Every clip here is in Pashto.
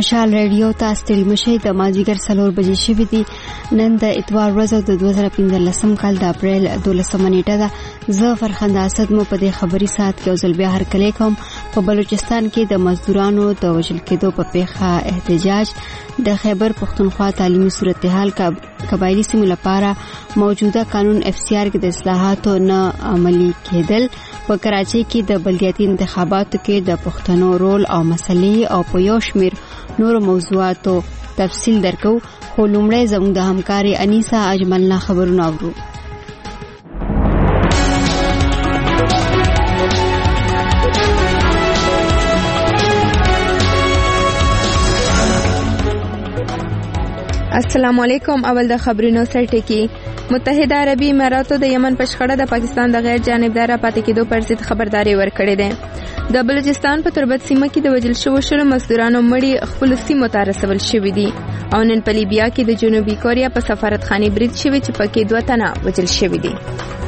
مشال ریډیو ته ستړي مشي د مازیګر 4 بجې شوې دي. نن د اتوار ورځ د 2015 کال د اپریل 12 نیټه ده. زه فرخنده اسد مو په دې خبري ساعت کې ځل بیا هرکلی کوم. په بلوچستان کې د مزدورانو د وژل کېدو په پیښه احتجاج. د خیبر پختونخوا تعلیمي صورتحال قبایلی سیمو لپاره موجوده قانون FCR کې د اصلاحاتو نه عملي کېدل. په کراچۍ کې د بلدیاتي انتخاباتو کې د پښتنو رول او مسلې او په یو شمیر نور موضوعاتو تفصیل درکو. خو لومړی زموږ د همکاري انیسا اجملنا خبرونه اورو. السلام علیکم. اول د خبرونو سرټکی. متحده عربی اماراتو د یمن په شخړه د پاکستان د غیر جانبدار پاتې کېدو پر ضد خبرداري ورکړې ده. د بلوچستان په تربت سیمه کې د وژل شوو مزدورانو مړي خپل سیمو ته رسول شوي دي او نن په لیبیا کې د جنوبي کوریا په سفارتخانه برید شوی چې پکې 2 تنه وژل شوي دي.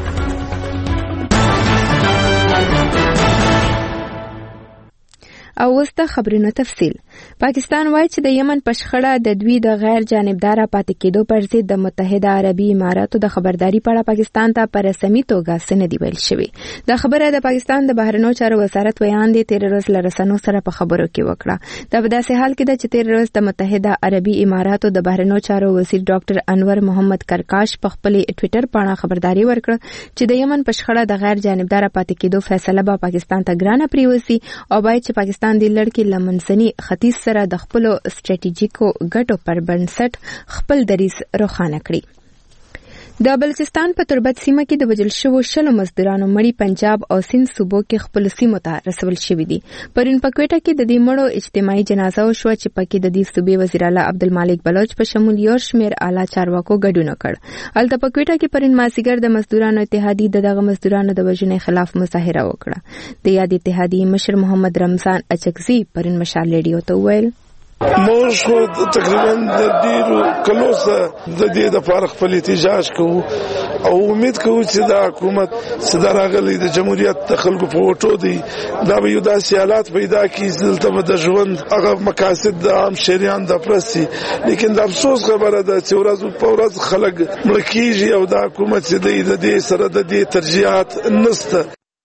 او وسته خبرونو تفصیل. پاکستان وایي چې د یمن په شخړه د دوی د غیر جانبدار پاتې کېدو پر ضد د متحده عربی اماراتو د خبرداري په اړه پاکستان ته په رسمي توګه څه نه دی ویل شوی. د خبره د پاکستان د بهرنیو چارو وزارت ویاندې 13 ورځ له رسنیو سره په خبرو کې وکړه. دا په داسې حال کې ده چې 13 ورځ د متحده عربی اماراتو د بهرنیو چارو وزیر ډاکټر انور محمد کرکاش په خپل ټوئیټر باندې خبرداري ورکړه چې د یمن په شخړه د غیر جانبدار پاتې کېدو فیصله به پاکستان ته ګرانه پریوسی او باید چې پاکستان د لړکی لمنځني ختیځ سره د خپل استراتیژیکو ګټو پر بنسټ خپل دریځ روښانه کړي. د بلوچستان په تربت سیمه کې د وژل شوو مزدورانو مړي پنجاب او سند صوبو کې خپل سیمو ته رسول شوي دي. پرون په کوټه کې د دې مړو اجتماعي جنازه وشوه چې پکې د دې صوبې وزیر اعلی عبدالمالک بلوچ په شمول یو شمېر اعلی چارواکو ګډون وکړ. هلته په کوټه کې پرون مازیګر د مزدورانو اتحادیې دغه مزدورانو د وژنې خلاف مظاهره وکړه. د یاد اتحادیې مشر محمد رمضان اچکزي پرون مشال ریډیو ته وویل موږ تقریبا د ډیرو کلو سره د دې د فارغ خپل احتجاج کوو او امید کوو چې د حکومت صدراغلي د جمهوریت د خلکو په وټو دی دا به یو داسې حالات پیدا کړي دلته د ژوند هغه مقاصد د عام شریان د پرسي. لیکن د افسوس خبره ده چې ورځ په ورځ خلک مړ کیږي او د حکومت د دې سره د دې ترجیحات نشته.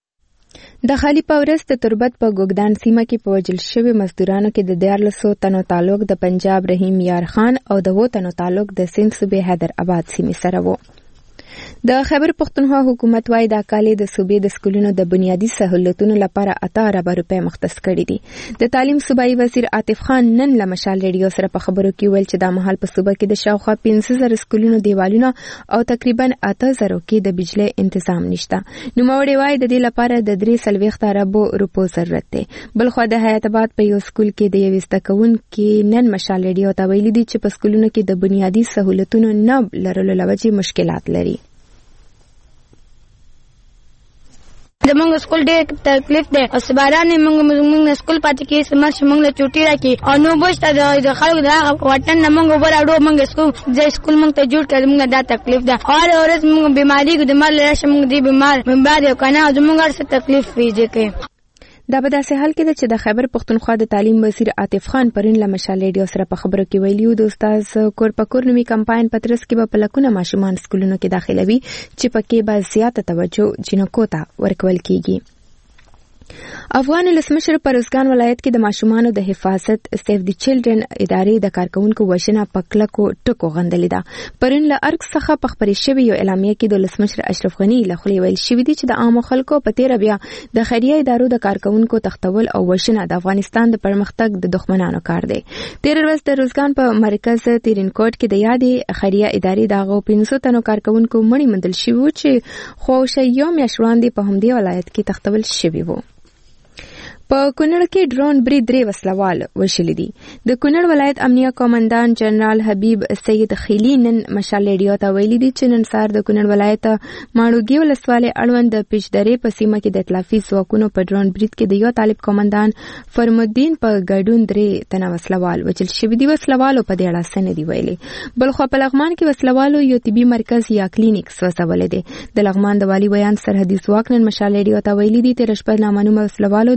د خالی پاورس د تربت په ګوګدان سیمه کې په وژل شوي مزدورانو کې د 1400 تنو تعلق د پنجاب رحیم یار خان او د 2 تنو تعلق د سند صوبې حیدر آباد سیمې سره وو. د خیبر پختونخوا حکومت وايي د کالې د صوبې د سکولونو د بنیادی سہولتونو لپاره 8 ارب روپۍ مختص کړي دي. د تعلیم صوبایي وزیر عاطف خان نن له مشال ریډیو سره په خبرو کې ویل چې د مهال په صوبه کې د شاوخوا 15000 سکولونو دیوالونه او تقریبا 8000 کې د بجلی تنظیم نشته. نوموړي وايي د دې لپاره د 340 ارب روپو ضرورت دی. بلخو د حیات آباد په یو سکول کې د یو زدهکوونکي نن مشال ریډیو ته ویلي دي چې په سکولونو کې د بنیادی سہولتونو نه لرلو لوجې مشکلات لري. زمونږ سکول ډېر تکلیف دی او سبارانې موږ سکول پاتې کې سماش موږ له چوټي راکې او نو بوشته د خلکو د وطن نه موږ وراړو موږ سکول موږ ته جوړ کړ. موږ دا تکلیف ده هر ورځ موږ بیماری کو د مال راشه موږ دی بیمار یو کنه زموږ څه تکلیف ویږي کې. دا په داسې حال کې ده چې د خیبر پختونخوا د تعلیم وزیر عاطف خان پرون له مشال ریډیو سره په خبرو کې ویلي د استاد کور په کور نومي کمپاین په ترڅ کې به په لکونه ماشومان سکولونو کې داخلوي چې پکې به زیاته توجه جنکو ته ورکول کیږي. افغان ولسمشر په روزګان ولایت کې د ماشومانو د حفاظت سیف دی چلډرن ادارې د کارکونکو وژنه په کلکو ټکو غندلې ده. پرون له ارګ څخه په خبرې شوې یو اعلامیه کې د ولسمشر اشرف غنی له خولې ویل شوې دي چې د عامو خلکو په تیر بیا د خیریه ادارو د کارکونکو تختول او وژنه د افغانستان د پرمختګ د دښمنانو کار دی. 13 ورځ د روزګان په مرکز تیرینکوټ کې د یادې خیریه ادارې دغه 500 تنو کارکونکو مړي مندل شوي چې خو شیو میاشت وړاندې په همدې ولایت کې تختول شوي وو. په کونړ کې ډرون برید 3 وسلوال وشلي دي. د کونړ ولایت امنیه قومندان جنرال حبیب سید خیلی نن مشال ریډیو ته ویلي دي چې نن سهار د کونړ ولایت ماړوګي ولسوالۍ اړوند د پیشدرې په سیمه کې د اطلافي ځواکونو په ډرون برید کې د یو طالب قومندان فرمالدین په ګډون 3 تنه وسلوال وژل شوي دي. وسلوالو په دې اړه څه نه دي ویلي. بلخو په لغمان کې وسلوالو یو طبي مرکز یا کلینیک وسولې دي. د لغمان د والي ویان سرحدي ځواک نن مشال ریډیو ته ویلي دي چې رشپد نامنومه وسلوالو د لینګا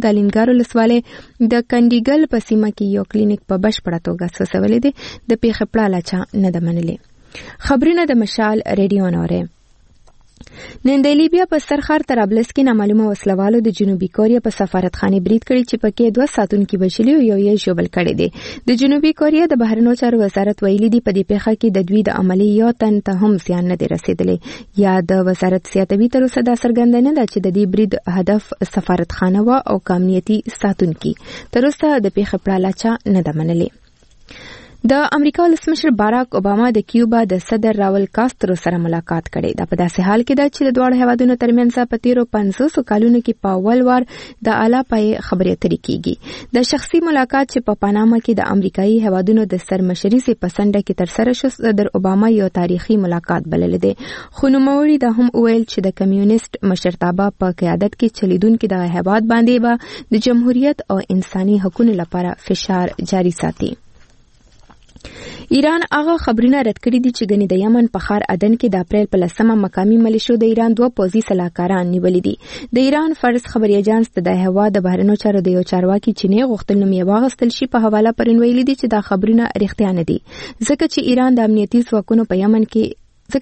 بازار ولسوالۍ د کنډیګل په سیمه کې یو کلینیک په بشپړه توګه سوځولې دی. د پیښې پړاله چا نه ده منلې. خبرونه د مشال ریډیو نورې. نن د لیبیا په سرخر طرابلس کې نامعلومه وسلوالو د جنوبي کوریا په سفارتخانه برید کړی چې پکې 2 ساتونکي بچلي او یو یې ژوبل کړی دی. د جنوبي کوریا د بهرنیو چارو وزارت ویلي دی په دې پیښه کې د دوی د عملي یو تن ته هم زیان نه دی رسیدلی. یا د وزارت سیاتوي تر اوسه دا څرګنده نه ده چې د دې برید هدف سفارتخانه و او امنیتي ساتونکي. تر اوسه د پیښې پړاله چا نه ده منلې. د امریکا ولسمشر باراک اوباما د کیوبا د صدر راول کاسترو سره ملاقات کړي. دا په داسې حال کې ده چې د دواړو هیوادونو ترمنځ په تیرو 500 کالونو کې په اول وار د اعلی پای خبرې اترې کیږي. د شخصي ملاقات چې په پاناما کې د امریکایي هیوادونو د سرمشري سي پسنده کې تر سره شو صدر اوباما یو تاریخي ملاقات بلل دي. خو نوموړي دا هم ویل چې د کمیونست مشرتابه په قیادت کې چلیدونکو د هیواد باندې به د جمهوریت او انساني حقوقو لپاره فشار جاری ساتي. ایران هغه خبرونه رد کړي دي چې ګنې د یمن په ښار عدن کې د اپریل په 10مه مقامي ملیشو د ایران 2 پوځي سلاکاران نیولي دي. د ایران فرض خبري اجانس د هوا د بهرنیو چارو د یو چارواکي چینه غوښتل نوم یې واغستل شي په حواله پرین ویلي دي چې دا خبرونه رښتیا نه دي ځکه چې ایران د امنیتي ځواکونو په یمن کې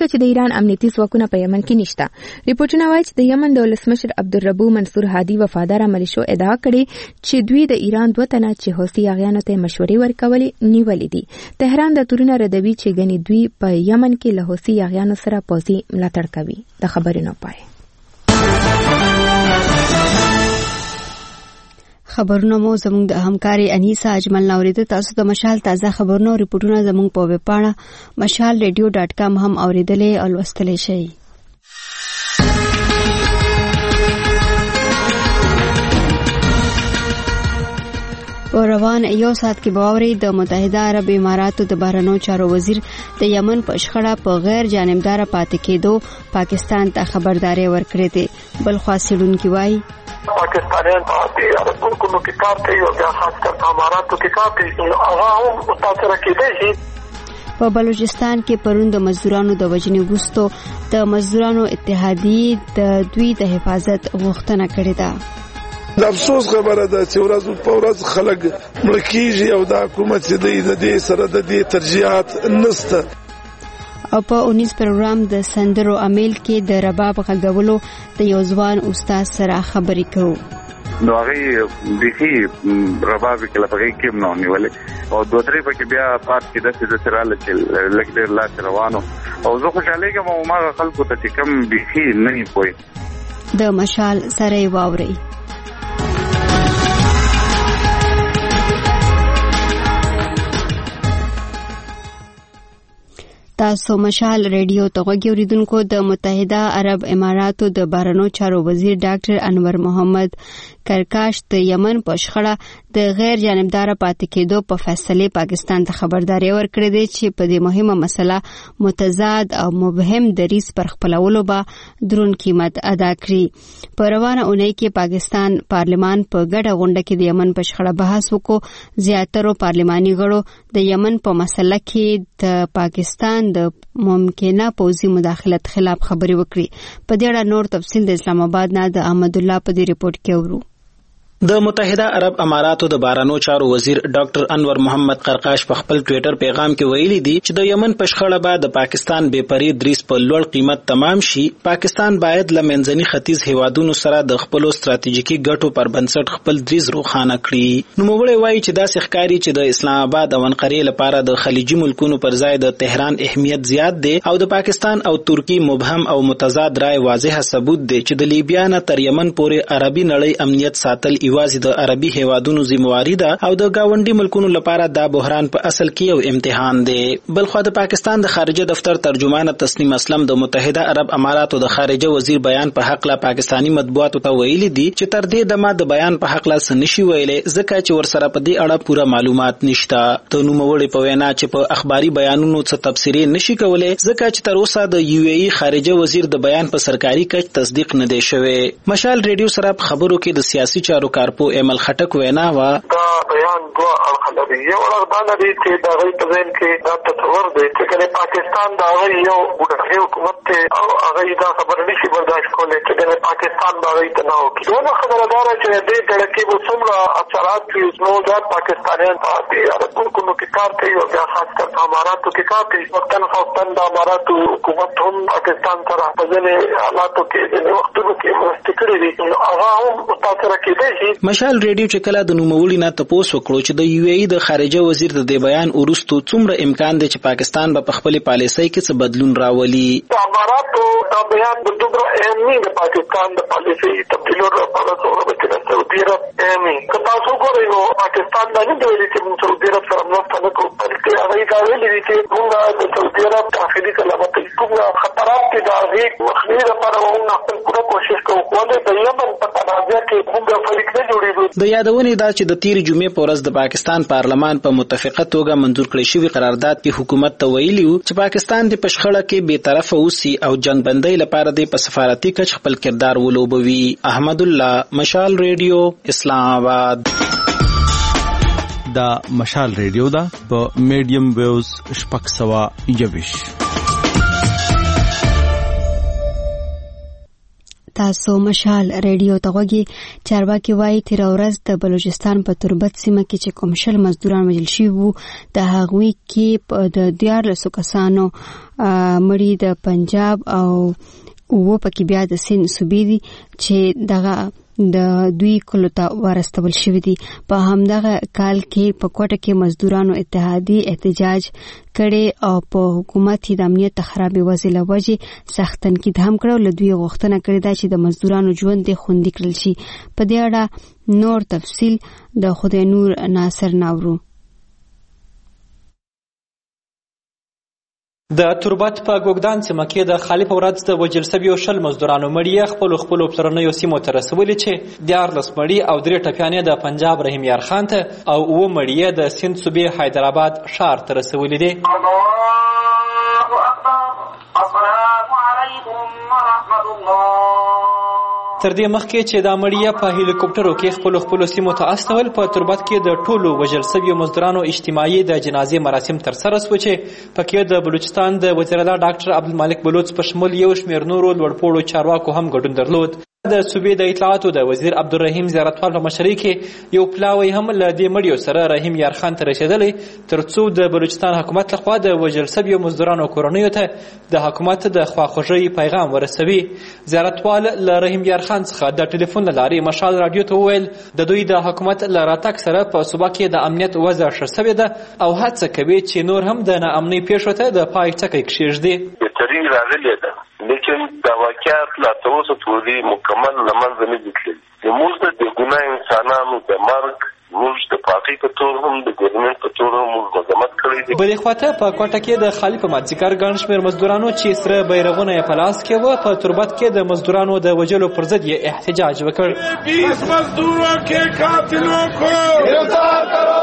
نشته. ریپورتونه وايي چې د یمن د ولسمشر عبدالربو منصور هادي وفادار ملیشو ادعا کړې چې دوی د ایران 2 تنه چې حوثي اغیانو ته مشورې ورکولې نیولې دي. تهران د تورونه ردوي چې ګنې دوی په یمن کې له حوثي اغیانو سره پوځي ملاتړ کوي. د خبرونو پای. خبرونه مو زموږ د همکاري انیسا اجمل نوریده. تاسو د مشال تازه خبرونه او ریپورتونه زموږ په ویب پاڼه mashalradio.com هم اوریدلې او لوستلې شئ. په روان یو ساعت کې باوري د متحده عرب اماراتو د بهرنیو چارو وزیر د یمن په شخړه په غیر جانبدار پاتې کېدو پاکستان ته خبرداري ورکړې ده. بل خوا څېړونکي وایي پاکستانیان په عرب ملکونو کې کار کوي او بیا خاص کر په اماراتو کې کار کوي. هغه هم متاثره کېدای شي. په بلوچستان کې پرون د مزدورانو د وژنې وروسته د مزدورانو اتحادیې د دوی د حفاظت غوښتنه کړې ده. د افسوس خبره ده چې ورځ په ورځ خلک مړه کېږي او د حکومت چې د دې سره د دې ترجیحات نشته. او په 19 پروګرام د سندرو امیل کې د رباب غږولو د یو ځوان استاد سره خبرې کوو. نو هغه بيخي رباب کې لپاره کې نو نیولې او 2-3 پکې بیا پات کې د سراله چې لګډر لا روانو او زه خوشاله کوم ما خلکو ته کم بيخي نه پوي. د مشال سره واوري. تاسو مشال ریډیو ته غوږی اوریدونکو. د متحده عرب اماراتو د بهرنیو چارو وزیر ډاکټر انور محمد کرکاش د یمن په شخړه د غیر جانبدار پاتې کېدو په فیصله پاکستان ته خبرداري ورکړې ده چې په دې مهمه مسله متضاد او مبهم دریځ پر خپلولو به درون قیمت ادا کړي. په روانه اونۍ کې پاکستان پارلمان په ګډه غونډه کې د یمن په شخړه بحث وکړو. زیاترو پارلماني غړو د یمن په مسله کې د پاکستان د ممکنه پوځي مداخلت خلاف خبري وکړي. په دې اړه نور تفصیل د اسلام آباد نه د احمد الله په دې ریپورت کې اورو. د متحده عرب اماراتو د بهرنیو چارو وزیر ډاکټر انور محمد قرقاش په خپل ټوئیټر پیغام کې ویلي دي چې د یمن په شخړه به د پاکستان بے پرې دریس په لوړ قیمت تمام شي. پاکستان باید له منځني ختیځ هیوادونو سره د خپل ستراتیژیکي ګټو پر بنسټ خپل دریس روښانه کړي. نوموړی وایي چې دا ښکاري چې د اسلام آباد او انقرې لپاره د خلیجي ملکونو پر ځای د تهران اهمیت زیات دی او د پاکستان او ترکی مبهم او متضاد رائے واضح ثبوت دی چې د لیبیا نه تر یمن پورې عربي نړۍ امنیت ساتل یوازې د عربي هیوادونو ذمہواری ده او د گاونډي ملکونو لپاره دا بحران په اصل کې یو امتحان دی. بلخو د پاکستان د خارجه دفتر ترجمانه تسنیم اسلم د متحده عرب اماراتو د خارجه وزیر بیان په حق لا پاکستانی مطبوعاتو ته ویلي دي چې تر دې دمه د بیان په حق لا سنشي ویلې ځکه چې ورسره په دې اړه پوره معلومات نشته. د نوموړي په وینا چې په اخباري بیانونو څه تفسیري نشي کولای ځکه چې تر اوسه د یو ای خارجه وزیر د بیان په سرکاري کچ تصدیق نه دی شوی. مشال ریډیو سره خبرو کې د سیاسي چارو کارپو ایمل خټک وینا وا دا بیان دوه اړخ لري. یو اړخ دا لري چې د هغوی په ذهن کې دا تصور دی چې کله پاکستان د هغوی یو بوډاغي حکومت دی او هغوی دا خبره نشي برداشت کولی چې د پاکستان به هغوی ته نه وکړي. دویمه خبره دا ده چې دې ډله کې به څومره اثرات وي نو دا پاکستانیان په دې عرب ملکونو کې کار کوي او بیا خاص کر په اماراتو کې کار کوي. وختاً د اماراتو حکومت هم پاکستان سره په ځینې حالاتو کې ځینې وختونو کې مرستې کړې دي نو هغه هم متاثره کېدی شي. مشال ریډیو چې کله د نوموړي نه تپوس وکړو چې د یو ای د خارجه وزیر د دې بیان وروسته څومره امکان دی چې پاکستان به په خپل پالیسۍ کې څه بدلون راولي. د اماراتو دا بیان د دومره اهم نه د پاکستان د پالیسۍ تبدیلولو لپاره څومره چې د سعودي عرب اهم نه. که تاسو ګورئ نو پاکستان دا نه دی ویلي چې موږ سعودي عرب سره مرسته نه کوو، بلکې هغوی دا ویلي دي چې موږ د سعودي عرب داخلي سلامتۍ کوم خطرات دي د هغې مخنیوي لپاره موږ خپل پوره کوشش کوو. ولې د یمن په تنازع کې موږ فریق نه جوړېږو. د یادونې دا چې د تېرې جمعې په ورځ د پاکستان پارلمان په متفقه توګه منظور کړی شوي قرارداد کې حکومت ته ویلي و چې پاکستان د په شخړه کې بې طرفه اوسي او جنګ بندۍ لپاره د په سفارتي کچ خپل کردار ولوبوي. احمد الله، مشال ریډیو، اسلام آباد. دا مشال ریډیو دا په میډیم ویوز 621. تاسو مشال ریډیو ته غوږی. چارواکي وایي تیره ورځ د بلوچستان په تربت سیمه کې چې کوم شل مزدوران وژل شوي وو د هغوی کې د 14 کسانو مړي د پنجاب او پکې بیا د سند صوبې دي چې دغه د دوی کلو ته ورستول شوي دي. په همدغه کال کې په کوټه کې مزدورانو اتحادی احتجاج کړي او په حکومت د امنیت خرابې وضع له وجې سخت تنقید هم کړو. له دوی غوښتنه کړې ده چې د مزدورانو ژوند خوندي کړل شي. په دې اړه نور تفصیل د خدای نور ناصر ناورو. د تربت په ګوګدان سیمه کې د خالي په ورځ د وژل شویو شل مزدورانو مړي خپل پلرنیو سیمو ته رسولي چې 14 مړي او 3 ټپیانې د پنجاب رحیم یار خان ته او 9 مړي د سند صوبې حیدرآباد ښار ته رسولي دي. تر دې مخکې چې دا مړي په هلیکوپټرو کې خپل سیمو ته استول، په تربت کې د ټولو وژل شویو مزدورانو اجتماعي د جنازې مراسم ترسره شو چې پکې د بلوچستان د وزیر اعلی ډاکټر عبدالمالک بلوچ په شمول یو شمېر نورو لوړپوړو چارواکو هم ګډون درلود. د صوبې د اطلاعاتو د وزیر عبدالرحیم زیارتوال په مشرۍ کې یو پلاوی هم له دې مړیو سره رحیم یار خان ته رسېدلی ترڅو د بلوچستان حکومت لخوا د وژل شویو مزدورانو کورنیو ته د حکومت د خواخوږۍ پیغام ورسوي. زیارتوال له رحیم یار خان څخه د ټلیفون له لارې مشال راډیو ته وویل د دوی د حکومت له راتګ سره په صوبه کې د امنیت وضع ښه شوې ده او هڅه کوي چې نور هم د ناامنۍ پیښو ته د پای ټکی کښېږدي. بهترین راغلی ده لیکن دا واقعیت لا تر اوسه پورې مکمل له منځه نه دي تللي. زموږ د ګناه انسانانو د مرګ موږ د پارټۍ په تور هم د ګورنمنټ په تور هم موږ مذمت کړی دی. بلې خواته په کوټه کې د خالي په مازدیګر ګڼ شمېر مزدورانو چې سره بیرغونه یې په لاس کې وه په تربت کې د مزدورانو د وژلو پر ضد یې احتجاج وکړ. 20 مزدوروں کے قاتلوں کو گرفتار کرو.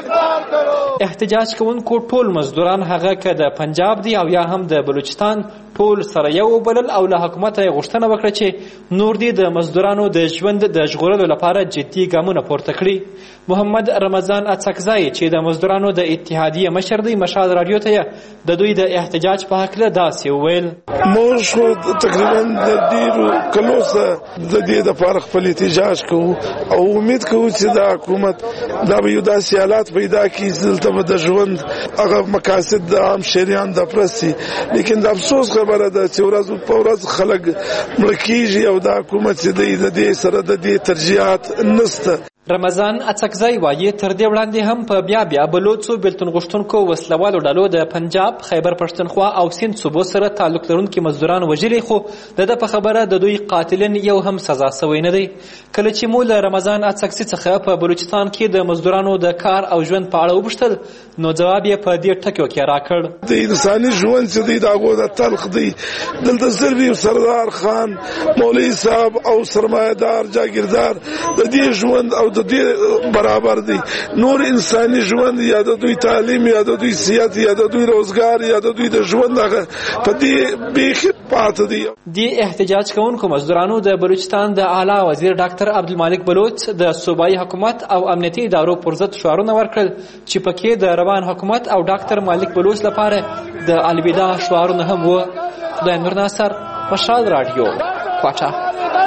احتجاج کوونکو ټول مزدوران هغه که د پنجاب دي او یا هم د بلوچستان ټول سره یو وبلل او له حکومت یې غوښتنه وکړه چې نور دي د مزدورانو د ژوند د ژغورلو لپاره جدي ګامونه پورته کړي. محمد رمضان اڅکزی چې د مزدورانو د اتحادیې مشر دی مشال راډیو ته د دوی د احتجاج په هکله داسې وویل. موږ خو تقریبا د ډېرو کلو څخه د دې دپاره خپل احتجاج کوو او امید کوو چې دا حکومت دا به یو داسې حالات پیدا کړي چې دلته به د ژوند هغه مقاصد د عام شهریان د پرسي. لیکن د افسوس خبره ده چې ورځ په ورځ خلک مړه کېږي او دا حکومت چې دی د دې سره د دې ترجیحات نشته. رمضان اڅکزی وایي تر دې وړاندې هم په بیا بلوڅو بېلتون غوښتونکو وسلوالو ډلو د پنجاب، خیبر پښتونخوا او سند صوبو سره تعلق لرونکي مزدوران وژلي، خو د ده په خبره د دوی قاتلین یو هم سزا سوی نه دی. کله چې مو له رمضان اڅکزي څخه په بلوچستان کې د مزدورانو د کار او ژوند په اړه وپوښتل نو ځواب یې په دې ټکیو کې راکړ. د انساني ژوند چې دی د هغو د تلخ دی دلته صرف یو سردار خان، مولوي صاحب او سرمایهدار جاګیردار د دې ژوند او د دې برابر دي. نور انساني ژوند یا د دوی تعلیم یا د دوی سیاست یا د دوی روزګار یا د دوی د ژوند هغه په دې بیخي پاتې دي. دی احتجاج کوونکو مزدورانو د بلوچستان د اعلی وزیر ډاکټر عبدالمالک بلوچ د صوبایي حکومت او امنیتي ادارو پر ضد شعارونه ورکړل چې پکې د روان حکومت او ډاکټر مالک بلوچ لپاره د الوداع شعارونه هم و. خدای نور ناصر، مشال رادیو، کوټه.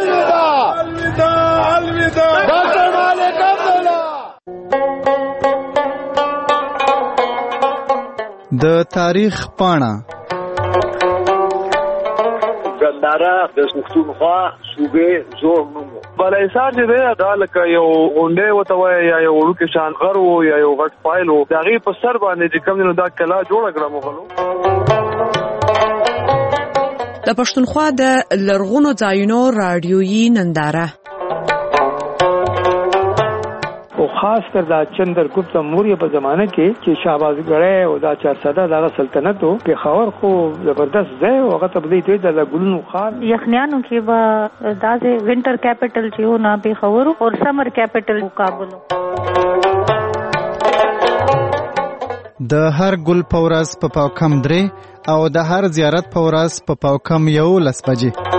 د تاریخ پاڼه ګنداره د پښتونخوا صوبې زوړ نوم بالاحصار چې دی دا لکه یو غونډۍ ورته وایي یا یو وړوکی شان غر و یا یو غټ فایل و. د هغې په سر باندې چې کوم دی نو دا کلا جوړه کړه مغلو. د پښتونخوا د لرغونو ځایونو راډیویي ننداره او خاص کر دا چندرګپت موریه په زمانه کې چې شهبازګړی او دا چارسده دغه سلطنت و پېښور خو زبردست ځای و. هغه ته به دوی د ګلونو ښار یخنیانو کې به داسې وینټر کیپټل چې و نه پېښور او سمر کیپټل کابل. د هر ګل په ورځ په پاوکم 3 او د هر زیارت په ورځ په پاوکم 11 بجې.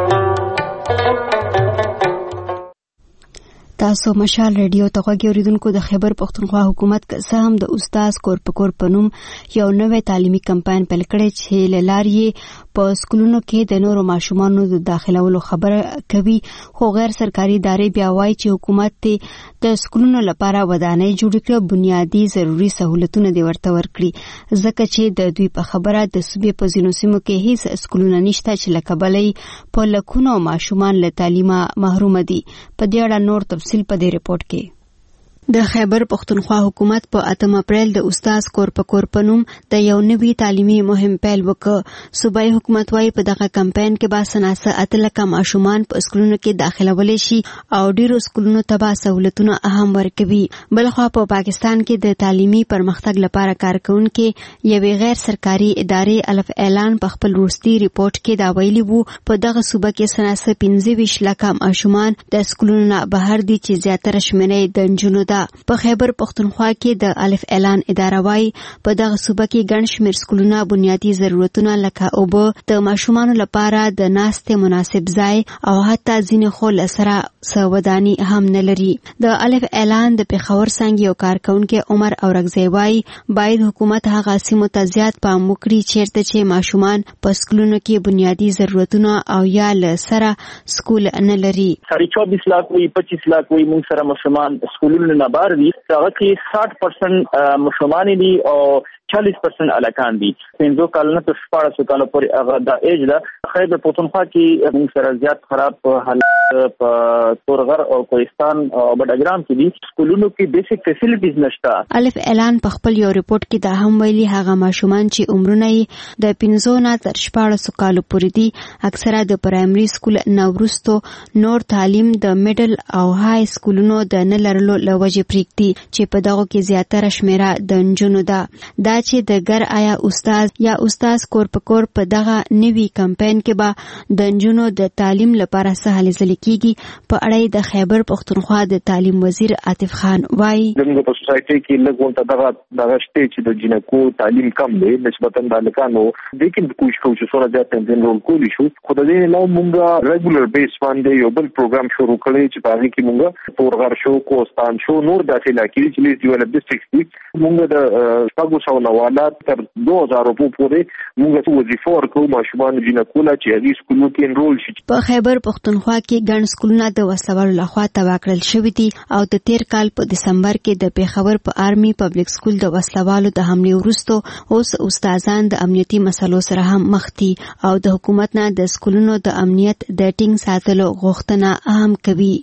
تاسو مشال ریډیو ته غوږی اوریدونکو. د خیبر پښتونخوا حکومت که هم د استاد کور په کور په نوم یو نوې تعلیمي کمپاین پیل کړی چې له لارې په سکولونو کې د نورو ماشومانو د داخلولو خبره کوي، خو غیر سرکاري ادارې بیا وایي چې حکومت د سکولونو لپاره ودانۍ جوړ کړي، بنیادی ضروري سہولتونه دې ورته ورکړي، ځکه چې د دوی په خبره د صوبې په ځینو سیمو کې هیڅ سکولونه نشته چې له کبله په لکونو ماشومان له تعلیمه محروم دي. په دې اړه نور تفصیل په دې رپورت کې. د خیبر پښتونخوا حکومت په 8 اپریل د استاد کور په کور په نوم د یو نوي تعلیمي مهم پیل وکړ. صوبایي حکومت وايي په دغه کمپاین کې به سناسه 8 لکه ماشومان په سکولونو کې داخلولای شي او ډیرو سکولونو ته به سہولتونه اهم ورکوي. بلخوا په پاکستان کې د تعلیمي پرمختګ لپاره کار کوونکي یوې غیر سرکاري ادارې الف اعلان په خپل وروستي ریپورت کې دا ویلي وو په دغه صوبه کې سناسه 15 لکه ماشومان د سکولونو نه بهر دي چې زیاتره شمېره د نجونو په خیبر پښتونخوا کې د الف اعلان اداره وايي په دغه صوبه کې ګڼ شمېر سکولونه بنیادي ضرورتونه لکه اوبه، د ماشومانو لپاره د ناستې مناسب ځای او حتی ځینې خو له سره څه وداني هم نه لري. د الف اعلان د پېښور څانګې یو کارکونکی عمر اورکزی وايي باید حکومت هغه سیمو ته زیات پام وکړي چیرته چې ماشومان په سکولونو کې بنیادي ضرورتونه او یا له سره سکول نه لري. 24 لاک وي 25 لاک وي موږ سره ماشومان سکولونو نه بار دي. هغه کې 60% ماشومان دي او 40% الکان دي. 15 کالونو تر 14 کالو پورې هغه د ایج ده. خیبر پښتونخوا کې موږ سره زیات خراب حالت په تورغر او کوهستان او بډاګرام کې دي. سکولونو کې بیسیک فیسیلیټیز نشته. الف اعلان په خپل یو ریپورت کې دا هم ویلي هغه ماشومان چې عمرونه یې د 15 نه تر 14 کالو پورې دي اکثره د پرایمري سکول نه وروسته نور تعلیم د میډل او های سکولونو د نه لرلو له وجې پریږدي چې په دغه کې زیاتره شمیره د نجونو ده. دا چې د ګر آیا استاد یا استاد کور په کور په دغه نوي کمپاین کې به د نجونو د تعلیم لپاره څه هلې ځلې کیږي په اړه د خیبر پښتونخوا د تعلیم وزیر عاطف خان وایي زموږ په سوسایټي کې لږ دغه شته چې د جنکو تعلیم کم دی نسبتا د الکانو لیکن کوشش کوو چې څومره زیات انرول کولی شو. خو د دې علاوه موږ ریګولر بیس باندې یو بل پروګرام شروع کړی چې په هغه کې موږ تورغر شو، کوهستان شو، نور داسې علاقې چې لیست ډیولپ ډسټرکټس دي موږ د شپږو نوالات تر 2000 روپو پورې موږ وظیفه ورکوو ماشومان جنکو لا چې هغې سکولونو کې انرول شي. په خیبر پښتونخوا کې ګڼ سکولونه د وسلوالو لخوا تباه کړل شوي دي او د تیر کال په دسمبر کې د پېښور په آرمي پبلک سکول د وسلوالو د حملې وروسته اوس استادان د امنیتي مسلو سره هم مخ دي او د حکومت نه د سکولونو د امنیت د ټینګ ساتلو غوښتنه هم کوي.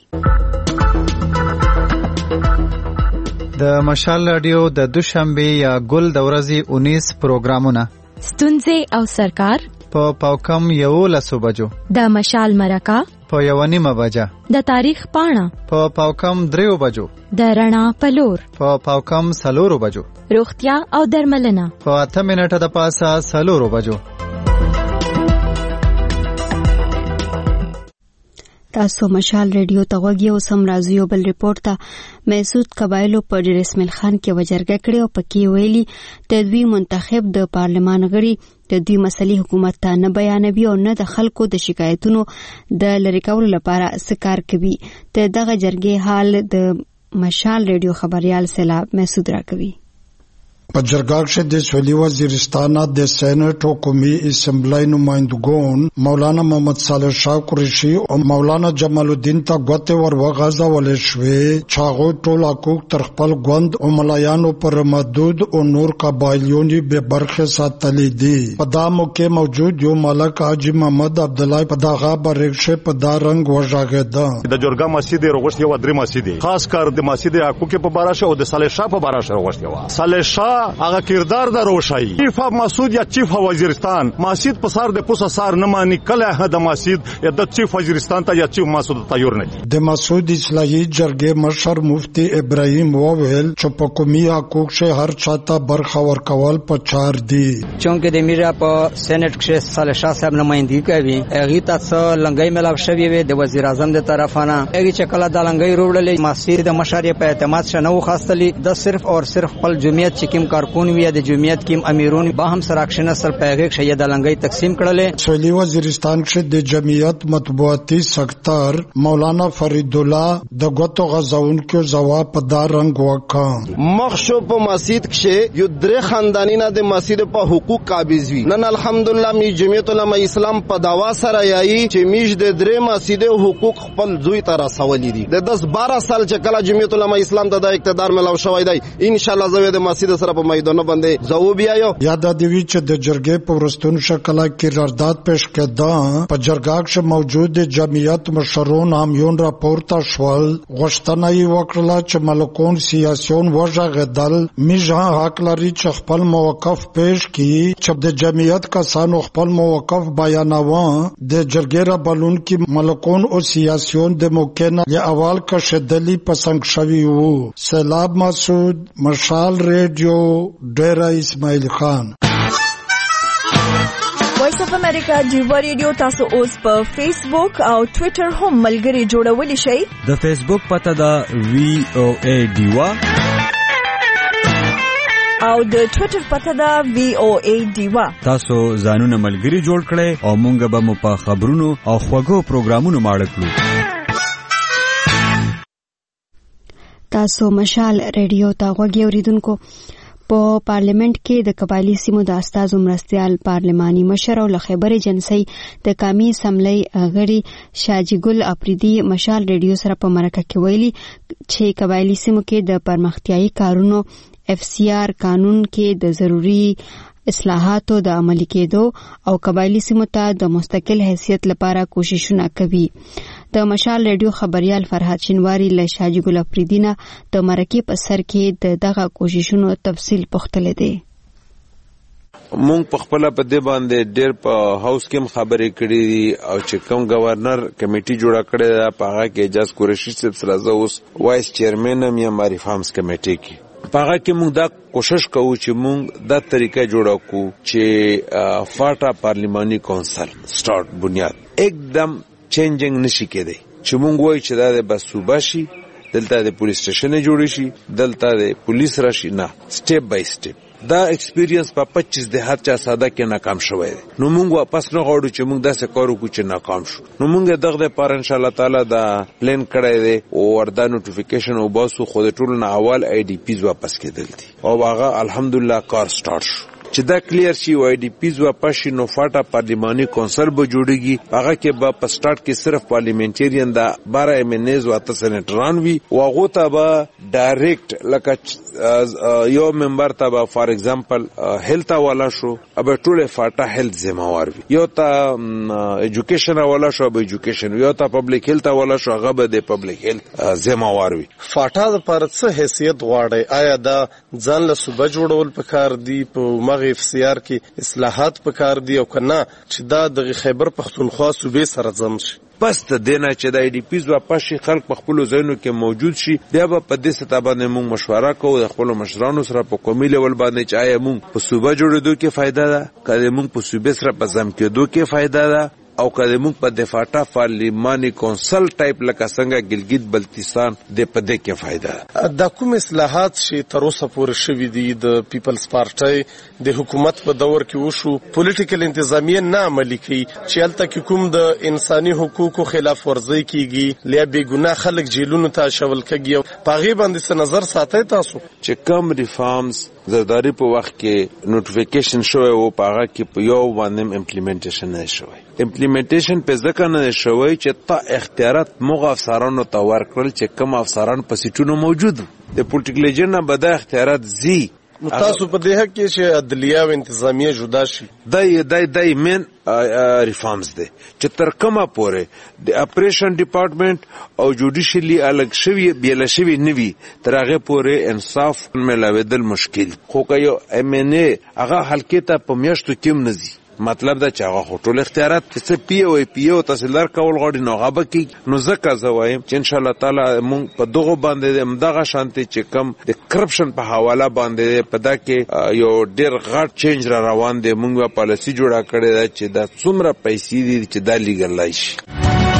د مشال رادیو د دوشنبه یا ګل د ورځې 19 پروګرامونه ستونزې او سرکار په پاوکم 11 بجو، د مشال مرکه په 1:30 بجه، د تاریخ پاڼه په پاوکم 3 بجو، د رڼا پلور په پاوکم 4 بجو، روغتیا او درملنه په 8 منټه د پاسه 4 بجو. تاسو مشال ریډیو ته غوږی او سم راځي بل ریپورت ته محسود قبایلو په ډیر اسماعیل خان کې وجرګه کړې او پکې ویلي د دوی منتخب د پارلمان غړي د دوی مسلې حکومت ته نه بیانوي او نه د خلکو د شکایتونو د لری کولو لپاره سکار کوي. دغه جرګې حال د مشال ریډیو خبريال سیلاب محسود راکوي. په جرګه کې د سویلي وزیرستان د سېنات حکومي اسمبلی نمائندګان مولانا محمد صالح شاه قریشي او مولانا جمال الدین ته غوته ورغځول شوې چاغو ټول حقوق تر خپل غوند او ملایانو پر محدود او نور قبایلیونی به برخه ساتلې دي. په دامو کې موجود یو ملک حاجی محمد عبد الله په دغه برخه په دا رنگ وژاګدا. د جرګه مسجد روغشتي و درې مسجد خاص کار د مسجد حقوق په بارشه او د صالح شاه په بارشه روغشتي و. صالح شاه هغه کردار د روشای چیف مسعود یا چیف وزیرستان مسجد په سر د پوسه سر نه مانی کله د مسجد یا د چیف وزیرستان ته یا چیف مسعود ته یور نه دي. د مسعود اصلاحي جرګې مشر مفتی ابراهیم وویل چې په قومي حقوق شه هر چاته برخه ورکول په چار دي. چونکه د میرا په سېنات کې صالح شاه صاحب نمائندګي کوي هغه تاسو لنګي ملاو شوی وي د وزیر اعظم د طرفانه هغه چې کله د لنګي روړلې مسجد د مشاري په اعتماد شنو خاصتلی د صرف اور صرف خپل جمعیت چې کوم کارکون وی د جمعیت کې امیرون به هم سره اکشن اصل پیغه شې د لنګي تقسیم کړل. سویلي وزیرستان کې د جمعیت مطبوعاتي سکتر مولانا فرید الله د غوتو غزاون کې جواب په دار رنگ وکړ. مخشو په مسجد کې یو درې خاندانی نه د مسجد په حقوق قابض وی نن الحمدلله می جمعیت العلماء اسلام په داوا سره یایي چې میش د درې مسجد حقوق خپل دوی تر رسولې دي. د 10-12 سال چې کله جمعیت العلماء اسلام د اقتدار ملو شوی دی ان شاء الله زوی د مسجد سره په میدان باندې زو بیايو. یاد دی چې د جرګې په ورستون شکل کې قرارداد پیش کړه. په جرګه کې موجود جمعیت مشرون هم یو راپورته شول غوښتنه یې وکړه چې ملکون سیاسيون وژغدل میجه حق لري چې خپل موقف پیش کړي چې د جمعیت کسانو خپل موقف بیانوه. د جرګې را بلون کې ملکون او سیاسيون د موقع نه اول کا شدلی پسند شوی وو. سیلاب مسعود مشال ریډیو ډیره اسماعیل خان. وایس اف امریکا دیوا ریډیو تاسو اوس په فیسبوک او ټوئیټر هم ملګری جوړولی شئ. د فیسبوک پته دا VOA دیوا او د ټوئیټر پته دا VOA دیوا. تاسو ځانونه ملګری جوړ کړئ او مونږ به مو په خبرونو او خوږو پروګرامونو ماړه کړو. تاسو مشال ریډیو ته غوږی اوریدونکو. په پارلیمنت کې د قبایلی سیمو د استازو مرستيال پارلماني مشر او خیبر ایجنسی د قومي اسمبلی غړي شاجی ګل اپریدي مشال ریډیو سره په مرکه کې ویلي چې قبایلی سیمو کې د پرمختیايي کارونو FCR قانون کې د ضروری اصلاحاتو د عملي کېدو او قبایلی سیمو ته د مستقل حیثیت لپاره کوششونه کوي. د مشال ریډیو خبريال فرحات شینواری له شاجی ګل اپریدینه د مرکه په سر کې دغه کوششونو تفصیل پوښتل دي. مونږ په خپل په دې باندې ډېر په هاوس کې خبرې کړې او چې کوم گورنر کمیټي جوړه کړې ده په هغه کې اجازه قریشي صاحب سره اوس وایس چیرمن هم یا معرفامس کمیټي کې په هغه کې مونږ دا کوشش کوو چې مونږ دا طریقه جوړه کو چې فاټا پارلیماني کونسل سٹارټ بنیاد एकदम چینجینګ نشي کېدی چې مونږ وایو چې دا د بس صوبه شي دلته د پولیس سټیشن جوړ شي دلته د پولیس راشي نه سټیپ بای سټیپ. دا ایکسپیرینس په 25 د هر چا ساده کې ناکام شوی دی. نو مونږ واپس نه غواړو چې مونږ داسې کار وکړو چې ناکام شو. نو مونږ دغه لپاره ان شاء الله تعالی دا پلان کړی دی او وردا نوټیفیکیشن او باسو خو د ټولو نه اول IDPs واپس کېدل دي او هغه الحمدلله کار سٹارټ شو. چې دا کلیر شي او IDPs واپس شي نو فاټا پارلیماني کونسل به جوړیږي. هغه کې به په سٹارټ کې صرف پارلیمنټریان دا 12 MNAs او 8 سېنیټران وي او هغه ته به ډایرکټ لکه یو ممبر ته به فار ایگزامپل هیلث والا شو اب ټول فاټا هیلث ذمہوار وي یو ته ایجوکیشن والا شو به ایجوکیشن یو ته پبلک هیلث والا شو هغه به د پبلک هیلث ذمہوار وي. فاټا د پر څه حیثیت غواړي آیا دا ځان له صوبه جوړول پکار دی په FCR کې اصلاحات پکار دي او کنه چې دا د خیبر پختونخوا صوبې سره ځم شي. پس ته دینه چې د IDPs واپس شي خلک په خپل ځایونو کې موجود شي بیا به په دې ستا باندې موږ مشوره کوو د خپل مشرانو سره په قومي لیول باندې چې آیا موږ په صوبه جوړېدو کې فائدہ ده کله موږ په صوبې سره په ځم کېدو کې فائدہ ده او کله موږ په دفاع پارلیماني کونسل ټایپ لکه څنګه ګلګت بلتستان د پدې کې فائدہ د کوم اصلاحات چې تر اوسه پورې شوي دي د پیپلز پارټي د حکومت په دور کې وشو پولیټیکل انتظامیه نه عملي کوي چې هلته کې کوم د انساني حقوقو خلاف ورزي کیږي لیا بې ګناه خلک جیلونو ته شول کېږي په هغې باندې څه نظر ساتئ تاسو چې کم ریفارمز زرداری په وخت کې نوټیفیکیشن شوی او په هغه کې په یو باندې امپلیمنټیشن نه شوی امپلیمنټیشن په ځکه نه شوی چې تا اختیارات موږ افسرانو ته ورکړل چې کوم افسران په سیټونو موجود د پولیټیکل ایجنټ نه بده اختیارات زی تاسو په دې حق کې چې عدلیه او انتظامیه جدا شي دای مین ریفارمز دي چې تر کومه پورې د اپریشن ډپارټمنټ او جوډیشلی الګ شوی بیل شوی نوی تر هغه پورې انصاف ملاویدل مشکل خو که یو ام ان ای هغه حلقې ته په میاشتو کې نزي مطلب دا چې هغه ټول اختیارات چې پی او تحصیلدار کول غواړي نو هغه کې نو ځکه زه وایم چې ان شاء الله تعالی مونږ په دغه باندې دغه شانتي چې کم د کرپشن په حواله باندې په دا کې یو ډیر غټ چینج را روان دی مونږه پالیسی جوړه کړې ده چې دا څومره پیسې دي چې دا لیګلای شي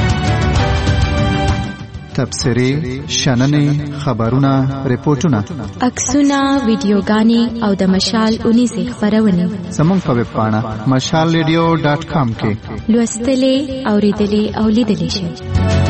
تبصری شننې خبرونه ریپورتونه عکسونه ویډیوګانې او د مشال 19 خبرونه زموږ په ویب پاڼه mashalradio.com کې لوستلې اوریدلې او لیدلې شئ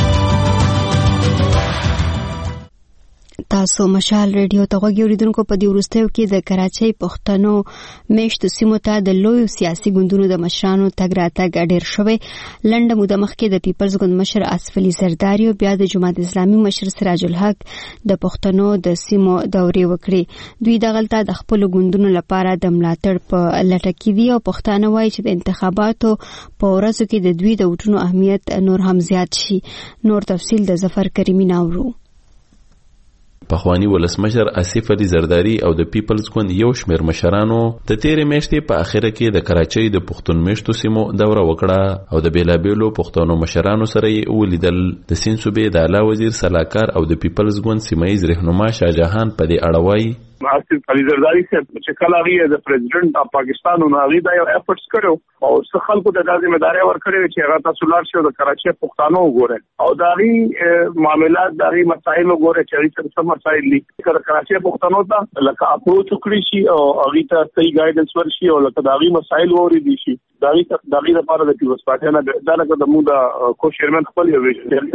تاسو مشال ریډیو ته غوږی اوریدونکو په دې وروستیو کې د کراچۍ پښتنو میشتو سیمو ته د لویو سیاسي ګوندونو د مشرانو تګ راتګ ډیر شوی لنډه موده مخکې د پیپلز ګوند مشر اسف علي زرداری او بیا د جماعت اسلامي مشر سراج الحق د پښتنو د سیمو دورې وکړي دوی دغلطه د خپل ګوندونو لپاره د ملاتړ په لټه کې دي او پښتانه وایي چې د انتخاباتو په ورځو کې د دوی د وټونو اهمیت نور هم زیات شي نور تفصیل د ظفر کریمی ناورو پخوانی ولسمشر اسف علي زرداری او د پیپلز ګوند یو شمېر مشرانو د تیرې میاشتې په اخره کې د کراچۍ د پښتون میشتو سیمو دوره وکړه او د بیلابیلو پښتنو مشرانو سره یې ولیدل د سیند صوبې د اعلی وزیر سلاکار او د پیپلز ګوند سیمایي رهنما شاهجهان په دې اړه وایي اسف علي زرداری صاحب چې کله هغه د پریزیدنت اف پاکستان او هغه دا یو افورټس کړو او څه خلکو د ذمہ داري ورکړي چې هغه تاسو لار شو د کراچۍ پښتانو وګوره او داري معاملات داري مسایل وګوره چې هغه څه مسایل دي چې کراچۍ پښتانو ته لکه اپروچ وکړي شي او هغه ته صحیح گایډنس ورشي او لکه داري مسایل ووري دي شي داري لپاره د پیوس پاتې نه دا لکه د موږ کو شیرمن خپل یو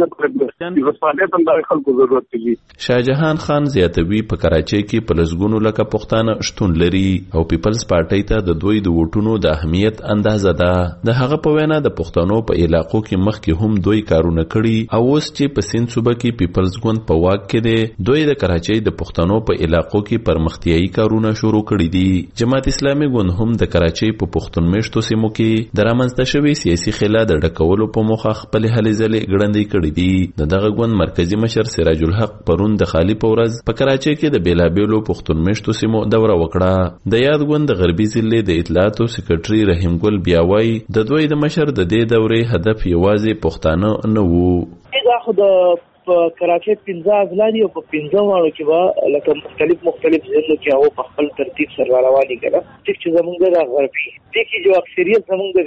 پیوس پاتې ته د خلکو ضرورت دي شاهجهان خان زیاتوي په کراچۍ کې پلسګونو لکه پښتانه شتون لري او پیپلز پارټي ته د دوی د وټونو د اهمیت اندازه ده د هغه په وینا د پښتنو په علاقو کې مخکې هم دوی کارونه کړي او اوس چې په سیند صوبه کې پیپلز ګوند په واک کې دي دوی د کراچۍ د پښتنو په علاقو کې پرمختیايي کارونه شروع کړي دي جماعت اسلامي ګوند هم د کراچۍ په پښتون میشتو سیمو کې د رامنځته شوی سیاسي خلا د ډکولو په موخه خپل هلې ځلې ګړندې کړې دي دغه ګوند مرکزی مشر سراج الحق پرون د خالی په ورځ په کراچۍ کې د بیلابیلو پښتون میشتو سیمو دوره وکړه د یاد ګوند د غربي ضلع د اطلاعاتو سکرټري رحیم ګل بیاوي د دوی د مشر د دې دورې هدف یوازې پښتانه نه وو دا خو د کراچۍ 15 ځلاني او په 15 وانو کې به لکه مختلف ځایونو کې هغه په خپل ترتیب سره رواني کړه چې زمونږ د غربي دي کې جو اکثریت زمونږ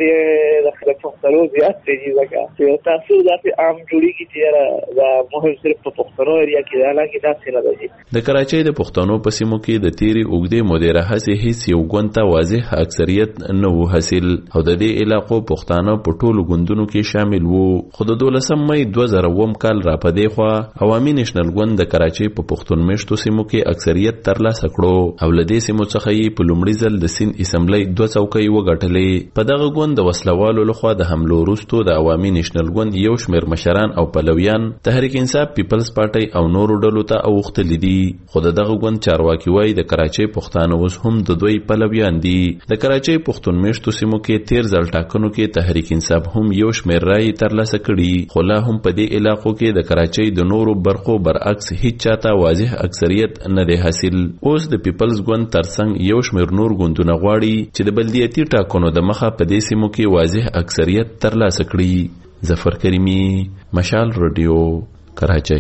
د پښتنو زیات دي ځکه تاسو داسې عام جوړیږي چې دا مهم صرف په پښتنو ایریا کې حالانکه داسې نه دي د کراچۍ د پښتنو په سیمو کې د تیری اوږدې مودې راهیسې هیڅ یو ګوند ته واضح اکثریت نه و حاصل او د دې علاقو پښتانه په ټولو ګوندونو کې شامل وو خو د 12 مې 2000 کال راپدې خو عوامي نېشنل ګوند د کراچۍ په پښتون میشتو سیمو کې اکثریت ترلاسه کړو او لدې سیمو څخه یې په لومړي ځل د سیند اسمبلی 2 څوکۍ وګټلې په دغه ګوند د وسلوالو لخوا د حملو وروسته د عوامي نېشنل ګوند یو شمېر مشران او پلویان تحریک انصاف پیپلز پارټي او نورو ډلو ته اوښتلي دي خو دغه ګوند چارواکي وایي د کراچۍ پښتانه اوس هم د دوی پلویان دي د کراچۍ پښتون میشتو سیمو کې 13 ځل ټاکنو کې تحریک انصاف هم یو شمېر رای ترلاسه کړي خو لا هم په دې علاقو کې د کراچۍ د نورو برخو برعکس هیڅ چاته واضح اکثریت نه دی حاصل اوس د پیپلز ګوند ترڅنګ یو شمېر نور ګوندونه غواړي چې د بلدیاتي ټاکنو د مخه په دې سیمو کې واضح اکثریت ترلاسه کړي ظفر کریمی مشال رادیو کراچۍ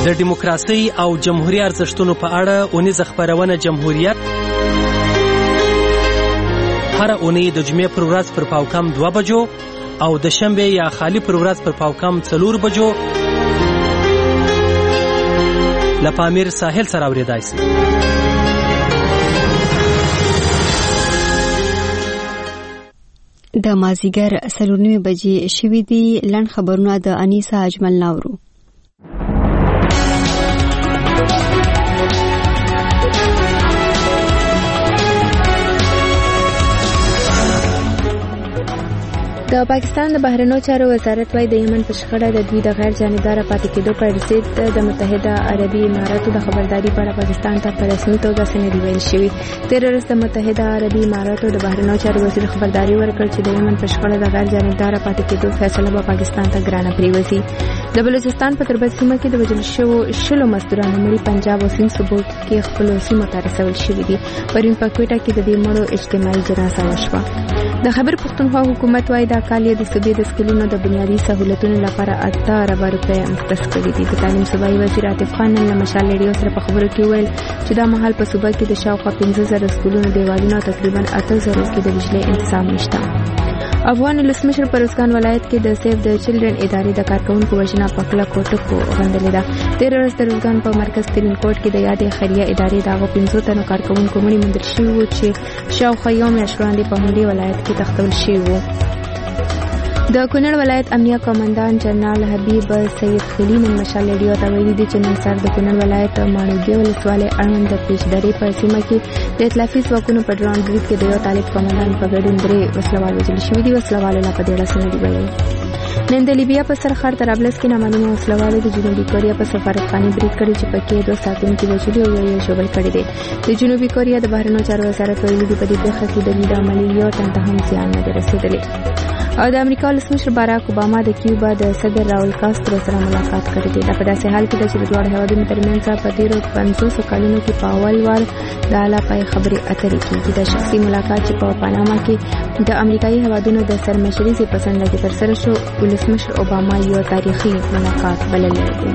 د دیموکراسي او جمهوریت ارزښتونو په اړه اونیزه خبرونه جمهوریت هر اونۍ د جمعې پر ورځ پر پاوکم 2 بجو او د شنبه یا خالی پر ورځ پر پاوکم 4 بجو لپامیر ساحل سره اوریدای شي. د مازیګر 9:30 بجې شوې دي. لنډ خبرونه د انیسا اجمل ناورو. د پاکستان د بهرنیو چارو وزارت وايي د یمن په شخړه د دوی د غیر جانبدار پاتې کېدو پر ضد د متحده عربي اماراتو د خبرداري پر پاکستان ته په رسمي توګه سند ویل شوی. تیر ورځ د متحده عربي اماراتو د بهرنیو چارو وزیر خبرداري ورکړ چې د یمن په شخړه د غیر جانبدار پاتې کېدو فیصله به پاکستان ته ګرانه پریوزي. د بلوچستان په تربت سیمه کې د وژل شوو 10 مزدورانو مړي پنجاب او سند صوبو کې خپل سیمه ته رسول شوی دي. پرون په کوټه کې د دې مړو اجتماعي جنازه وشوه. د خیبر پښتونخوا حکومت وايي دا کال د صوبې د سکولونو د بنیادي سہولتونو لپاره 8 ارب روپۍ مختص کړي دي. د تعلیم صوبایي وزیر عاطف خان نن له مشال ریډیو سره په خبرو کې ویل چې دا مهال په صوبه کې د شاوخوا 15000 سکولونو دیوالونو تقریبا 8000 کې د بجلی انتظام نشته. افغان ولسمشر په روزګان ولایت کې د سیف د چلډرن ادارې د کارکونکو وژنه په کله کوټکو غندلې ده. تیر ورځ د روزګان په مرکز ترین کوټ کې د یادې خیریه ادارې دغه 15 تنو کارکونکو مړي موندل شوي وو چې شاوخوا یو میاشت وړاندې په همدې ولایت کې تښتول شوي وو. د کونړ ولایت امنیه قومندان جنرال حبیب سید خلیل مشال ریډیو ته ویلي دي چې نن سهار د کونړ ولایت ماڼوګي ولسوالۍ اړوند د پیچدرې په سیمه کې د ائتلافي ځواکونو په ډرون برید کې د یو طالب قومندان په ګډون 3 وسلوال وژل شوي دي. وسلوالو لا په دې اړه څه نه دي ویلي. نن د لیبیا په سرخر طرابلس کې نامعلومه وسلوالو د جنوبي کوریا په سفارتخانه برید کړی چې پکې 2 ساتونکي وژلي او یو ژوبل کړی دی. د جنوبي کوریا د بهرنیو چارو وزارت ویلي دی په دې برخه کې د لیډ عملی یو تن ته هم زیان نه رسیدلی. او د امریکا ولسمشر باراک اوباما د کیوبا د صدر راول کاسترو سره ملاقات کړې ده. په داسې حال کې چې د دوه هیوادونو ترمنځ په تیرو 500 کلونو کې په اول وار د اعلی پای خبرې اترې کېږي. د شخصي ملاقات چې په پاناما کې د امریکایي هیوادونو د سرمشرۍ په پسند کې ترسره شو، ولسمشر اوباما یو تاریخي ملاقات بللی دی.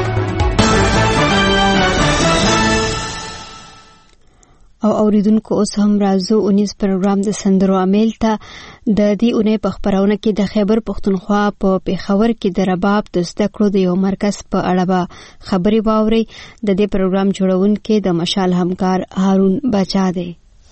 او اوریدونکو اوس هم راځو 19 پروګرام د سندرو امیل ته. د دې اونۍ په خبرونه کې د خیبر پښتونخوا په پیښور کې د رباب د زده کړو د یو مرکز په اړه به خبري واوري. د دې پروګرام جوړونکي د مشال همکار هارون بچا دی.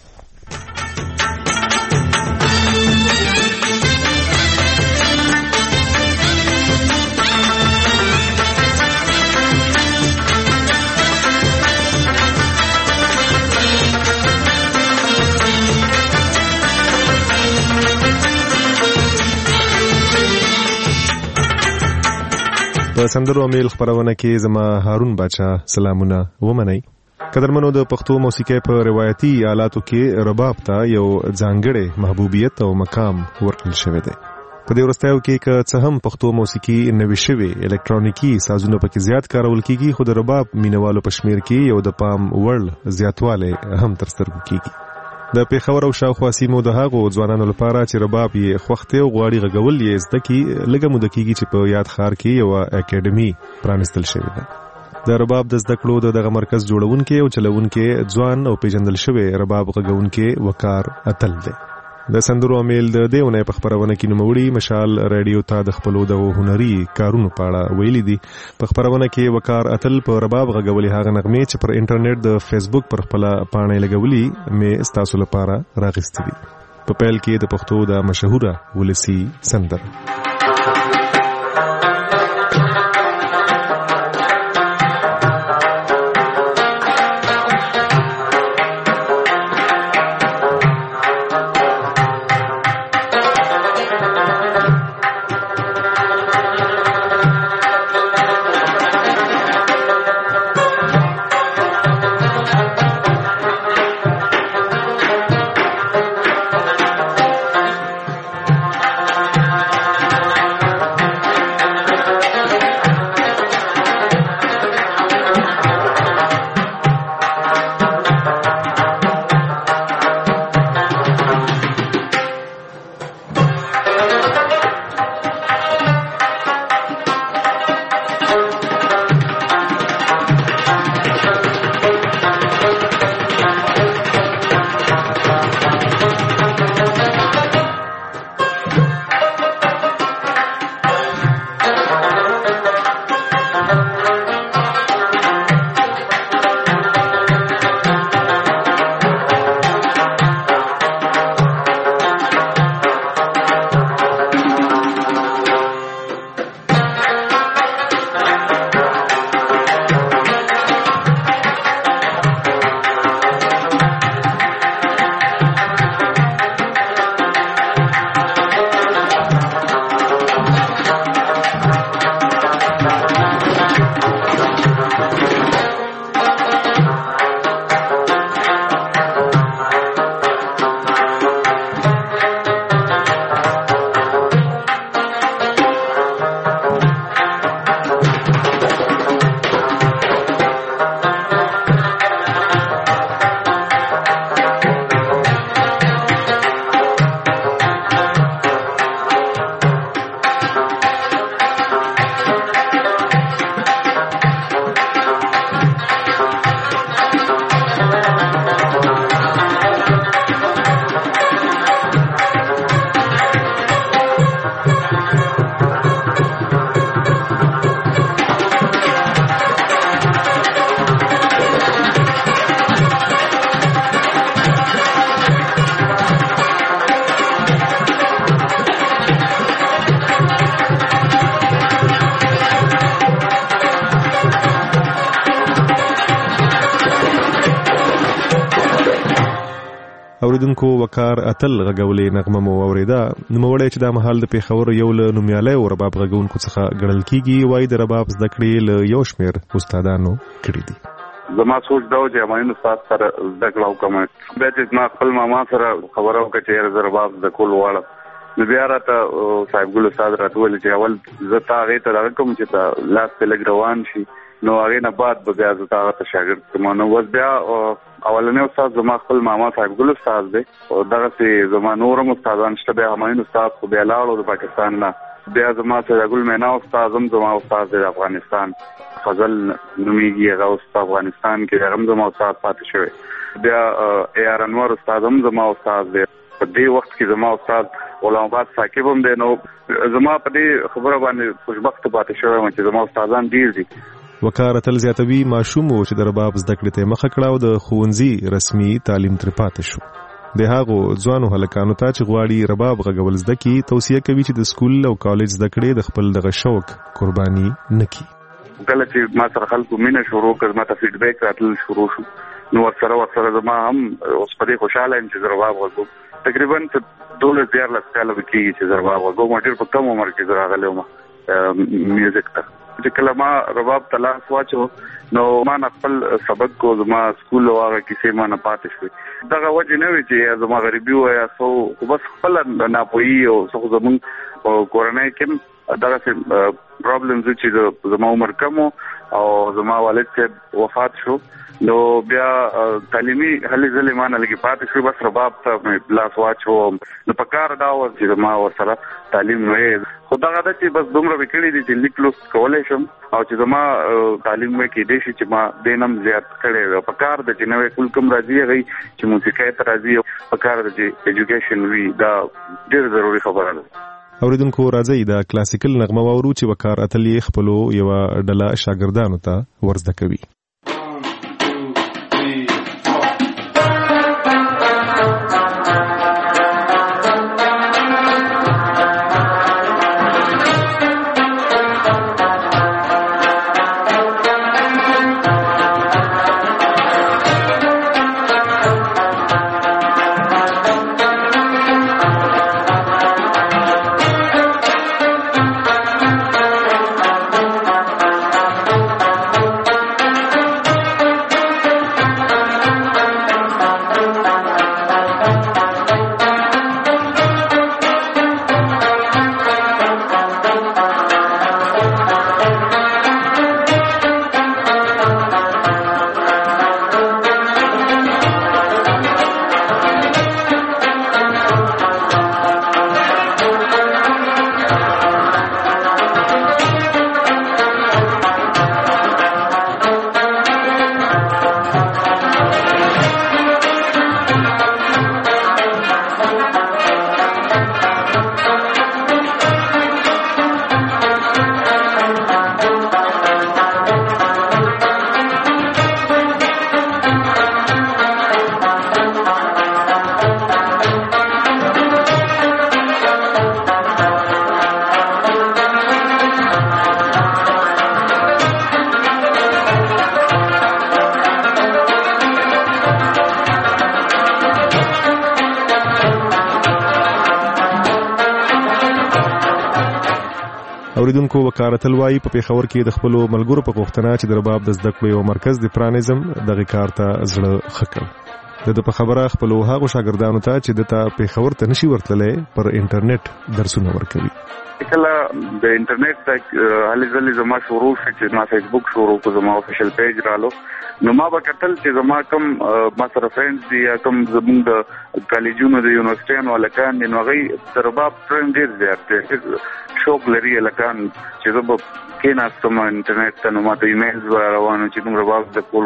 په سندرو امیل خبرونه کې زما هارون بچا سلامونه ومنئ. قدرمنو د پښتو موسیقۍ په روایتي آلاتو کې رباب ته یو ځانګړی محبوبیت او مقام ورکړل شوی دی. په دې وروستیو کې که څه هم پښتو موسیقي نوې شوې الکترونیکي سازونه پکې زیات کارول کیږي، خو د رباب مینوالو په شمیر کې یو د پام وړ زیاتوالی هم تر سترګو کیږي. د پیښور او شاوخوا سیمو د هغو ځوانانو لپاره چې رباب یې خوښ دی او غواړي غږول یې زده کړي، لږه موده کېږي چې په یاد ښار کې یوه اکیډمي پرانیستل شوې ده. د رباب د زده کړو دغه مرکز جوړونکی او چلونکی ځوان او پیژندل شوی رباب غږونکی وقار اتل دی. د سندرو امیل د دې اونۍ په خبرونه کې نوموړي مشال ریډیو ته د خپلو دغو هنري کارونو په اړه ویلي دي. په خبرونه کې وقار اتل په رباب غږولې هغه نغمې چې پر انټرنیټ د فیسبوک پر خپله پاڼه لګولي مې ستاسو لپاره راغستې دي. په پیل کې د پښتو د مشهوره ولسي سندره اوریدونکو وقار اتل غږولې نغمه مو اوریدا نوموړی چې دا مهال د پیښور یو له نومیالي او رباب غږونکو څخه ګڼل کیږي وایي د رباب زده کړې له یو شمېر استادانو کړي دي. زما سوچ دا و چې همایون استاد سره زده کړه وکړم. بیا چې ما خپل ماما سره خبره وکړه چې زه رباب زده کول غواړم نو بیا راته صاحب ګل استاد راته وویل چې اول زه تا هغې ته دغه کوم چې ته لاس ته لږ روان شي نو هغې نه بعد به بیا زه تا هغه ته شاګرد کړم. نو اوس بیا اولنی استاد زما خپل ماما صاحب ګل استاد دی او دغسې زما نور هم استادان شته. بیا همایون استاد خو بیا لاړو د پاکستان نه. بیا زما سیدګل مینا استاد هم زما استاد دی د افغانستان فضل نومیږي هغه اوس په افغانستان کې هغه هم زما استاد پاتې شوی. بیا اے آر انور استاد هم زما استاد دی. په دې وخت کې زما استاد غلام آباد ثاقب هم دی. نو زما په دې خبره باندې خوشبخته پاتې شوی یم چې زما استادان ډېر دي. وقار اتل زیاتوي ماشوم و چې د رباب زده کړې ته مخه کړه او د ښوونځي رسمي تعلیم ترې پاتې شو. د هغو ځوانو هلکانو ته چې غواړي رباب غږول زده کړي توصیه کوي چې د سکول او کالج زده کړې د خپل دغه شوق قرباني نه کړي. کله چې ما سره خلکو مینه شروع کړ ما ته فیډبیک راتلل شروع شو نو ورسره زما هم اوس په دې خوشحاله یم چې زه رباب غږوم. تقریبا 12-13 کاله به کېږي چې زه رباب غږوم. ډېر په کم عمر کې زه راغلی وم میوزیک ته. چې کله ما رباب ته لاس واچو نو ما نه خپل سبق کو زما سکول او هغه کیسې ما نه پاتې شوې. دغه وجه نه وي چې زما غریبي و یا څو خو بس خپل ناپوهي او څه زمونږ کورنۍ کې دغسې پرابلمز چې زما عمر کم او زما والد صاحب وفات شو نو بیا تعلیمي هلې ځلې ما نه لږې پاتې شوې. بس رباب ته مې لاس واچو نو په کار دا و چې زما ورسره تعلیم وې. خو دغه ده چې بس دومره مې کړي دي چې لیک لوست کولی شم او چې زما تعلیم مې کېدی شي چې ما دې نه هم زیات کړی. په کار ده چې نوی کول کوم راځي هغوی چې موسیقۍ ته راځي په کار ده چې ایجوکیشن وي. دا ډېر ضروري خبره ده. اوریدونکو راځي د کلاسیکل نغمه واورو چې وقار اتل یې خپلو یوه ډله شاګردانو ته ورزده کوي. اوریدونکو وقار اتل وایي په پیښور کې د خپلو ملګرو په غوښتنه چې د رباب د زده کړو یو مرکز د پرانیزم دغه کار ته زړه ښه کړ. د په خبره خپلو هغو شاګردانو ته چې دته پیښور ته نشي ورتللی پر انټرنیټ درسونه ورکوي. کله د انټرنیټ هلې ځلې زما شروع شو چې ما فیسبوک شروع کړو زما افیشل پیج رالو نو ما به کتل چې زما کوم ما سره فرینډز دي یا کوم زمونږ د کالجونو د یونیورسټیانو هلکان دي نو هغوی د رباب ټرینډ ډېر زیات دی شوق لري هلکان چې زه به کېناستم انټرنیټ ته نو ما ته ایمیلز به روانو چې موږ رباب زده کول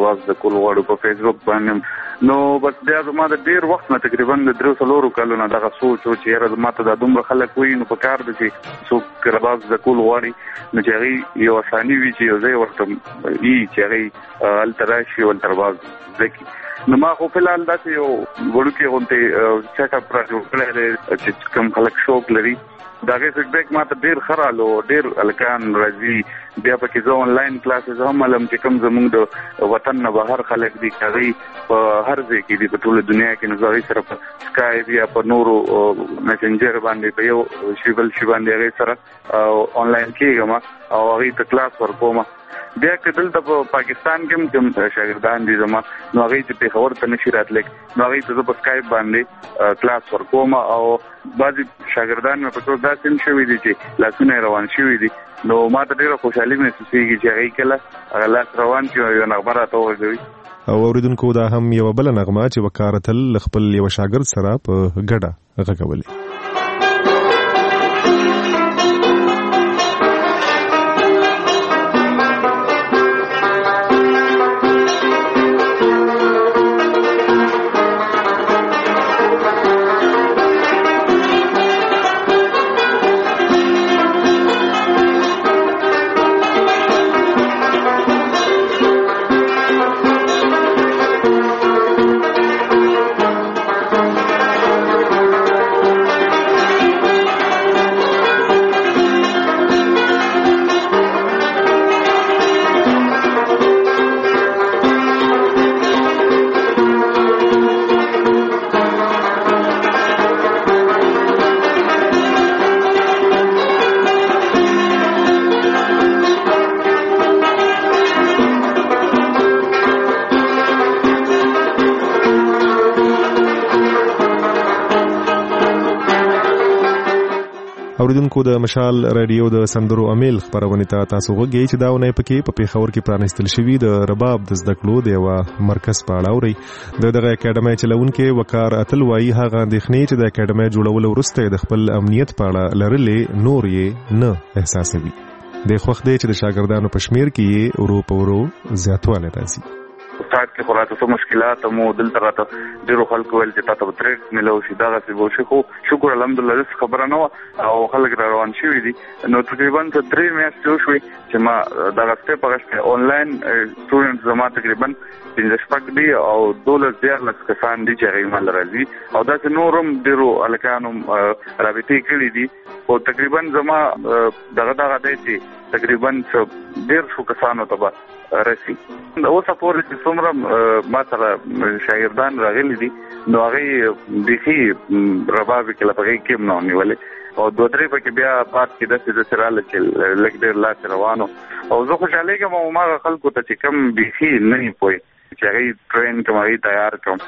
غواړو په فیسبوک باندې نو بس بیا زما د ډېر وخت نه تقریبا د 3-4 کالو نه دغه سوچ و چې یاره ما ته دا دومره خلک وایي نو په کار ده چې څوک رباب زده کول غواړي نو چې هغوی یو اساني وي چې یو ځای ورته وي چې هغوی هلته راشي او هلته رباب زده کړي نو ما خو په لال داسې یو ورکه غونته چټ اپ را جوړ کړل چې کوم خلک شوق لري داغه فیډبیک ماته ډیر خرالو ډیر الکان راځي بیا پکې زه آنلاین کلاسز هم علم چې کوم زموږ د وطن نه بهر خلک دي کوي په هر ځای کې دي په ټوله دنیا کې نو سره په سکایپ یا په نورو میسنجر باندې په یو شی باندې هغه سره آنلاین کېږم او هغه ته کلاس ورکوم بیا کدل د پاکستان کې کوم شاګردان دي زما نو هغه چې په خبر ته نشي راتلک نو هغه ته په سکایپ باندې کلاس ورکوم او بعضي شاګردان مې په ټول داسې شوي دي چې لاسونه روان شوي دي نو ما ته ډیره خوشحالي محسوسېږي چې هغه کله هغه لاس روان شي یو نغمه راته وغږوي او اوریدونکو دا هم یو بل نغمه چې وکارتل خپل یو شاګرد سره په ګډه غږولې اوریدونکو د مشال رادیو د سندرو امیل خبرونه ته تاسو غوږی چې داونه پکې په پیښور کې پرانستل شوی د رباب د زده کړو د یو مرکز په اړه اوري دغه اکیډمي چلونکو وقار اتل وایي هغه د خنې چې د اکیډمي جوړول ورسته د خپل امنیت په اړه لرلې نور یې نه احساسوي د خوښ دی چې د شاګردانو په شمیر کې ورو په ورو زیاتوالی راځي استاد کې خلاصه څه مشکلات مو دلته راته ډیرو خلکو ول چې تاسو ترې ملو شي دا څه وو شي خو شکر الحمدلله خبره نه او خلک روان شي دي نو تقریبا 3 میاشتې شوي چې ما دا غسته پغشته آنلاین سټوډنټ زما تقریبا 15 دي او 12 کسان دي چې غیمل راځي او دا نورم ډیرو الکانو رابطې کړې دي او تقریبا زما دغه دی چې تقریبا ډیر شو کسانو ته رسی او سپور چې څومره ما سره شاګردان راغلي دي نو هغه بيخي رباب کې لپاره کې نه نیولې او دوه درې پکې بیا پات کې د سراله چې لګ ډیر لاس روانو او زه خوشاله کوم او ما خلکو ته چې کم بيخي نه پوي چې هغه ټرین کوم هغه تیار کوم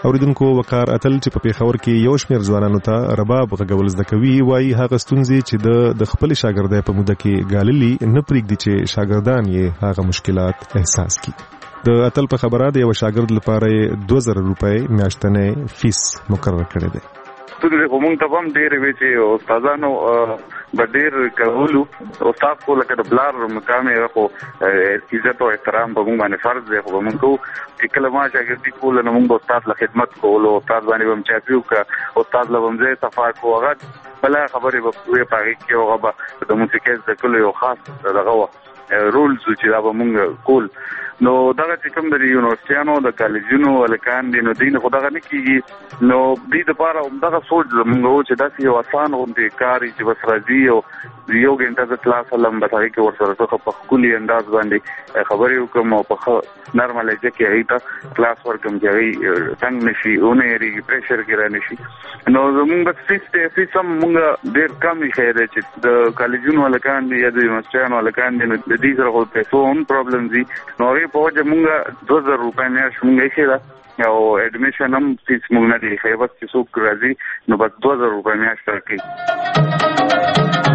اوریدونکو وقار اتل چې په پیښور کې یو شمېر ځوانانو ته رباب غږول زده کوي وایي هغه ستونزې چې د خپل شاګردۍ په موده کې ګاللي نه پرېږدي چې شاګردان یې هغه مشکلات احساس کړي. د اتل په خبره د یو شاګرد لپاره 2000 روپۍ میاشتنی فیس مقرر کړی دی. ستونزې خو مونږ ته هم ډېرې وې چې استادانو به ډېر کولو. استاد خو لکه د پلار مقام یې خو عزت او احترام به مونږ باندې فرض دی، خو به مونږ کوو چې کله ما شاګردي کوله نو مونږ به استاد له خدمت کولو، استاد باندې به هم چاپي وکړه، استاد له به هم ځای صفا کړو. هغه بله خبرې به وې په هغې کې هغه به د موسیقۍ زده کولو یو خاص دغه وه رولز چې دا به مونږ کول. نو دغه چې کوم د یونیورسټیانو د کالجونو هلکان دي نو دوی نه خو دغه نه کېږي. نو دوی دپاره همدغه سوچ زمونږ و چې داسې یو اسان غوندې کار چې بس راځي او یو ګنټه زه کلاس هلم بس هغې کې ورسره څه په ښکلي انداز باندې خبرې وکړم او په ښه نرمه لهجه کې هغې ته کلاس ورکړم چې هغې تنګ نه شي، ونه هېرېږي، پریشر کې را نه شي. نو زمونږ بس فیس دی، فیس هم مونږ ډېر کم ایښی دی چې د کالجونو هلکان دي یا د یونیورسټیانو هلکان دي نو د دې سره خو پیسو هم پرابلم دي. نو هغې په وجه مونږ 2000 روپۍ میاشت مونږ ایښې ده او ایډمیشن هم فیس مونږ نه دی ایښی، بس چې څوک راځي نو بس 2000 روپۍ میاشت راکوي.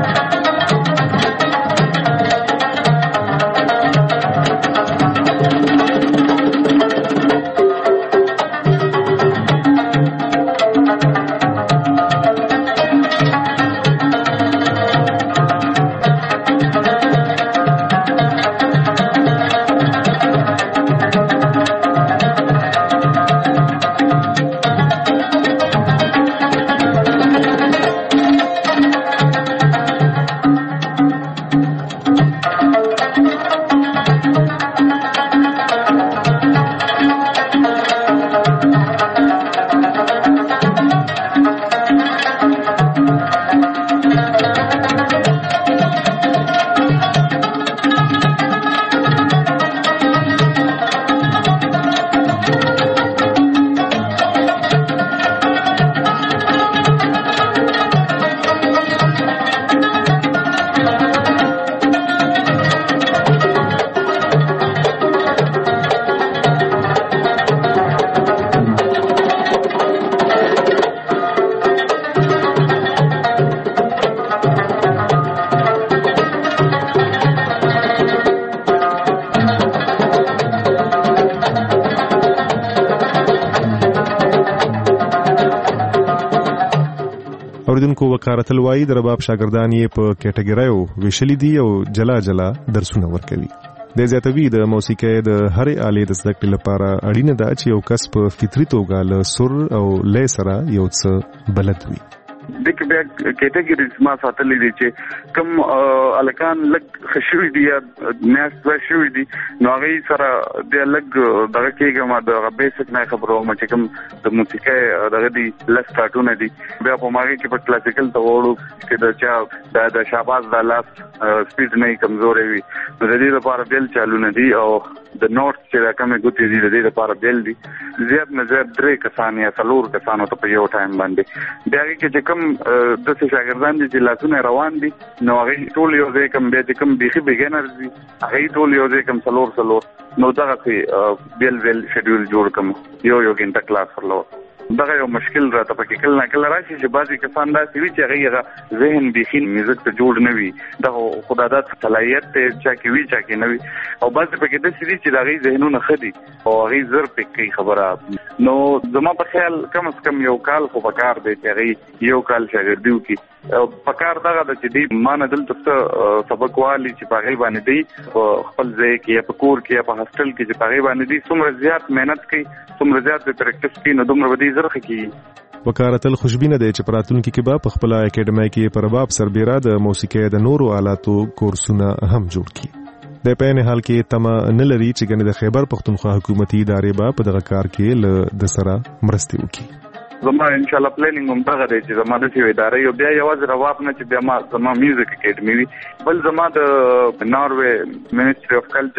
اوریدونکو وقار اتل وایي د رباب شاګردان یې په کټګریو ویشلي دي او جلا جلا درسونه ورکوي. د زیاتوي د موسیقۍ د هرې آلې د زده کړې لپاره اړینه ده چې یو کس په فطري توګه له سر او لې سره یو څه بلد وي. دغه بیا کټګریز ما ساتلې دي چې کوم الکان لګ خشوي دي یا میاشت شوي دي نو هغه سره د لګ دغه کېږه ما د بیسک نه خبرو ما چې کوم د موسیقۍ دغه دي لس کارټونه دي بیا په ماګه کې په کلاسیکل ته وړو چې د چا د شاباز د لاس سپیډ نه کمزوري وي د دې لپاره بیل چالونه دي او د نوټ چې کومه ګوتې دي د دې لپاره بیل دي زیات نه زیات 3 کسان یا 4 کسانو ته په یو ټایم باندې بیا کې چې کوم د شاګردان دي چې لاسونه روان دي نو هغه ټول یو ځای کوم بیا چې کوم بيخي بګینرز دي هغه ټول یو ځای کوم څلور نو دا کې بیل شیډول جوړ کوم یو غنټه کلاس ورلو دغه یو مشکل راته پکې کله نه کله راشي چې بعضی کسان داسې وي چې هغه ذهن بيخي میوزیک ته جوړ نه وي دغه خدادت صلاحیت ته چا کې وي چا کې نه وي او بعضی پکې د سړي چې دغه ذهنونه خدي او هغه زر پکې خبره نو زما په خیال کم از کم یو کال خو پکار دی چې هغه یو کال شاګردیو کې پکار دغه د چې دی مان دلته سبق والی چې په غي باندې دی خپل ځای کې په کور کې په هاستل کې چې په غي باندې دی څومره زیات مهنت کوي څومره زیات پریکټیس کوي نو دومره ودی زرخه کوي وکارتل خوشبینه دی چې پراتونکو کې به په خپل اکیډمي کې پر رباب سربېره د موسیقۍ د نورو آلاتو کورسونه هم جوړ کړي د پېنه حال کې تم نه لري چې ګنې د خیبر پختونخوا حکومتي ادارې به په دغه کار کې د سره مرستې وکړي زما ان شاء الله پلانینګ هم دغه دی چې زما د ټي ادارې یو بیا یوازې رباب نه چې بیا زما میوزیک اکیډمي وي بل زما د ناروې منیسټري اف کلچر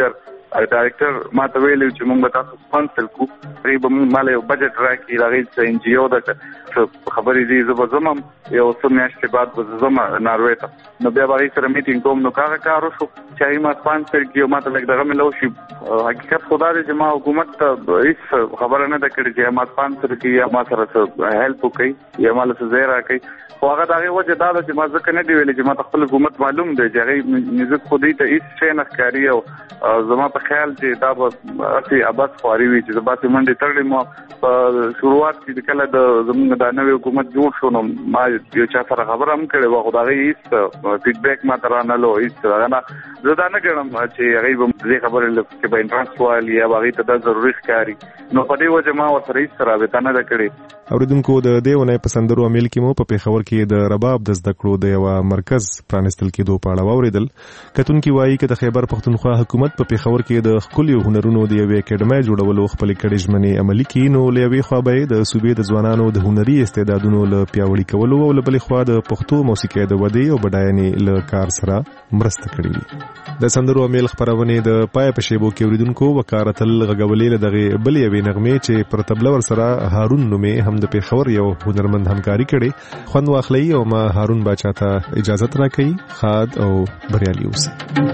ډایرکټر ما ته ویلو چې موږ به تاسو سپانسر کوو غریب مال یو بجټ راکړي راغی چې ان جی او د خبرې دي زه به زمم یو څه میاشتې بعد به زم ناروې ته نو بیا به سره میټینګ کوم نو کار وشو چې ما سپانسر کیو ما ته لږ دغه ملو شي حقیقت خدا دې چې ما حکومت ته هیڅ خبره نه ده کړې چې ما سپانسر کی یا ما سره هیلپ وکړي یا مال څه ځای راکړي خو هغه دغه وجه دا ده چې ما ځکه نه دی ویلي چې ما ته خپل حکومت معلوم دی چې هغه نزد خو دې ته هیڅ شی نه ښکاري او زما په خیال چې دا به اصلي ابد خواري وي چې زما ته منډې تړلې مو په شروعات کې کله د زموږ د نوې حکومت جوړ شو نو ما یو چا سره خبره هم کړې وه خو د هغې هېڅ فیډبیک ما ته رانهلو هېڅ هغه نه زه دا نه ګڼم چې هغوی به دې خبرې چې به انټرانس وایي یا به هغوی ته دا ضروري ښکاري نو په دې وجه ما ورسره هېڅ رابطه نه ده کړې. اوریدونکو د دې اونۍ په سندرو امیل کې مو په پېښور کې د رباب د زده کړو د یوه مرکز پرانیستل کېدو په اړه واورېدل. کتونکي وایي که د خیبر پښتونخوا حکومت په پېښور کې د ښکلیو هنرونو د یوې اکاډمۍ جوړولو خپلې کړې ژمنې عملي کړي نو له یوې خوا به یې د صوبې د ځوانانو د هنري استعدادونو له پیاوړي کولو او له بلې خوا د پښتو موسیقۍ د ودې او بډاینې له کار سره مرسته کړې وي. د سندرو امیل خپرونې د پای په شیبو کې اوریدونکو وکارتل غږولې له دغې بلې یوې نغمې چې پر تبله ورسره هارون نومې هم د پېښور یو هنرمند همکاري کړې خوند واخلئ او ما هارون باچا ته اجازت راکوي. ښاد او بریالي اوسئ.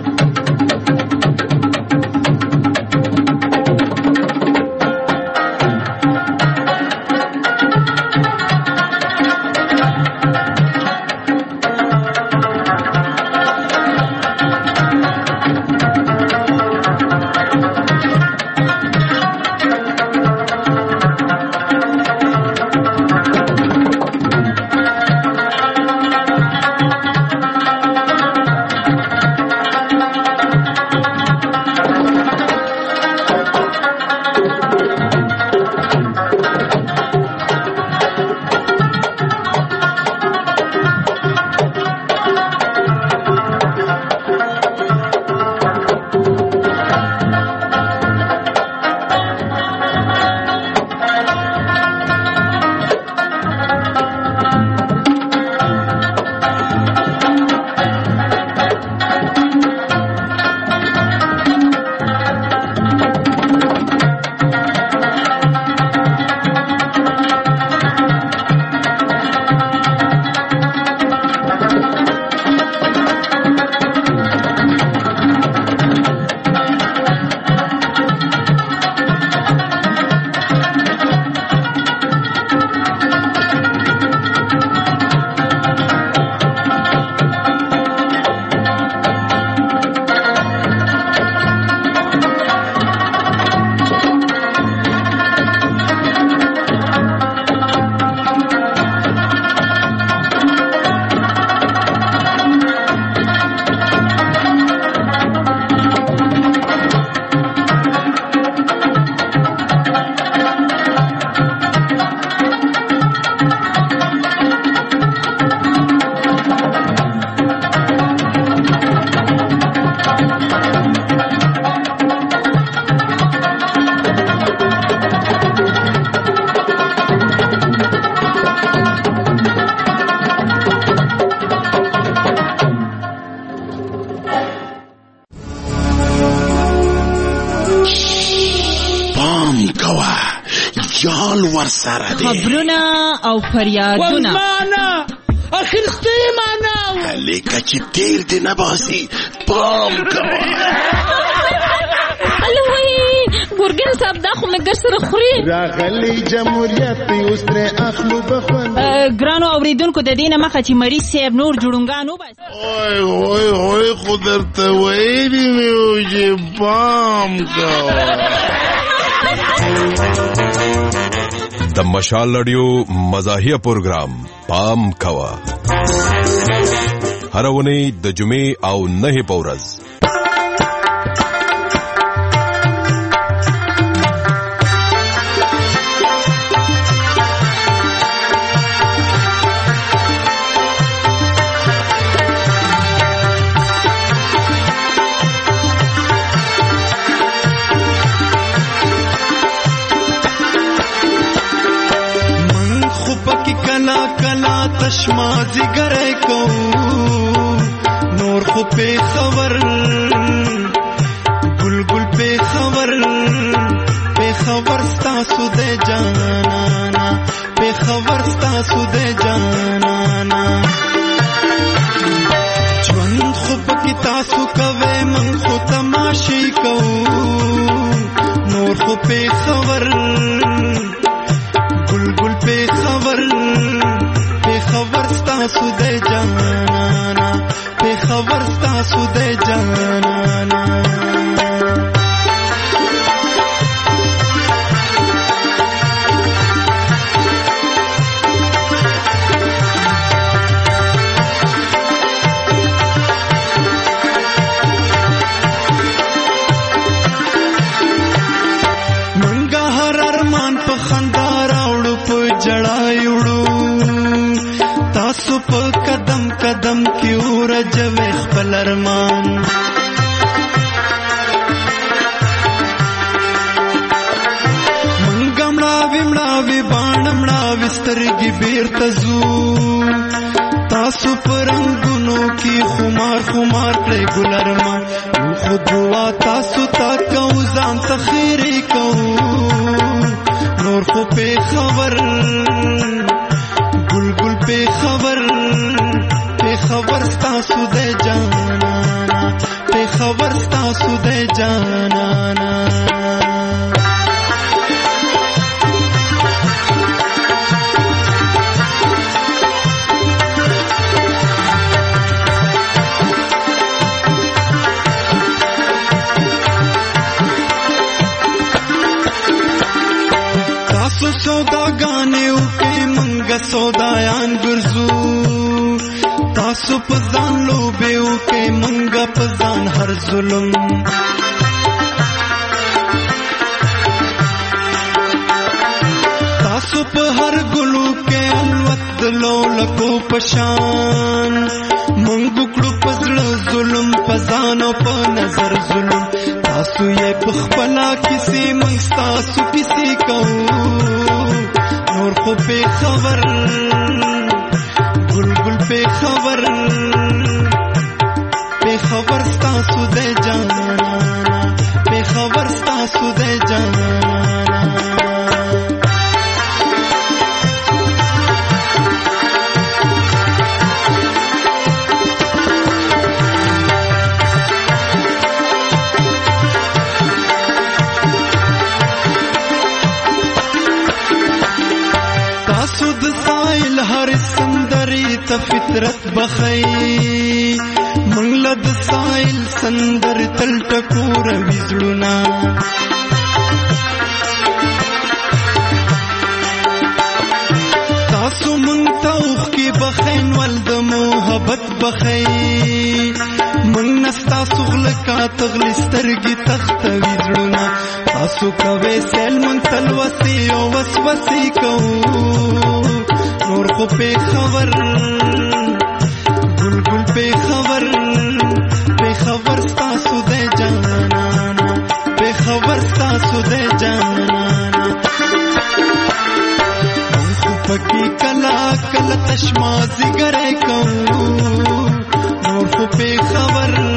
خبرونه او فریادونه والمانا اخرستی معنا لیکه چې تیر دی نباسي پام کوه. ګورګین صاحب دا خو مګر سره خوري راغلی جمهوریت اوس تر اخلو بخون ګرانو اوریدونکو د دینه مخه چې مری صاحب نور جوړونګانو بس اوه خو درته ویلي مې چې پام کوه. د مشال رادیو مزاحیه پروګرام پام کوا هر ونی د جمعې او نه په ورځ. تشما زیګره کو نور خو په خبر ګل ګل په ستاسو د جانانا ژوند خو پکې تاسو کوئ من خو تماشې کوو نور خو په خبر گل په خبر ستاسو د جانانا په خبر ستاسو د جانانا قدم قدم کی ورجو خپل ارمان منګه مړاوي باڼه سترګې بیرته ځو تاسو پرنګونو کی خمار کړی ګل ارمان خو دعا تاسو تا کو ځان ته خیرې کو نور خو په خبر گل په خبر ستاسو د جانانا په خبر ستاسو د جانانا تاسو سوداګانې وکړئ منګه سودایان ګرځو تاسو په ځان لوبې وکړئ منګه په ځان هر ظلم تاسو په هر ګلو کې الوت د لولکو پشان منګ کړو په زړه ظلم په ځان او په نظر ظلم تاسو یې په خپله کیسې موږ ستاسو کیسې کوو نور خو په خبر گل په خبر ستاسو د جانانا په خبر ستاسو د جانانا تاسو د سایل هر سندري ته فطرت بخي منګل د سایل سندر تل ټکور وزړونا تاسو مونږ ته اوخ کې بخین ول د محبت بخي مونږ نستا سغل کا تغلی سترګي تخت وزړونا تاسو کوي سل مونږ تل وسی او وسوسې کوو نور خو په خبر گل په خبر ستاسو د جانانا په خبر ستاسو د جانانا خو پکې کلا تشمازي ګرې کوو نور خو په خبر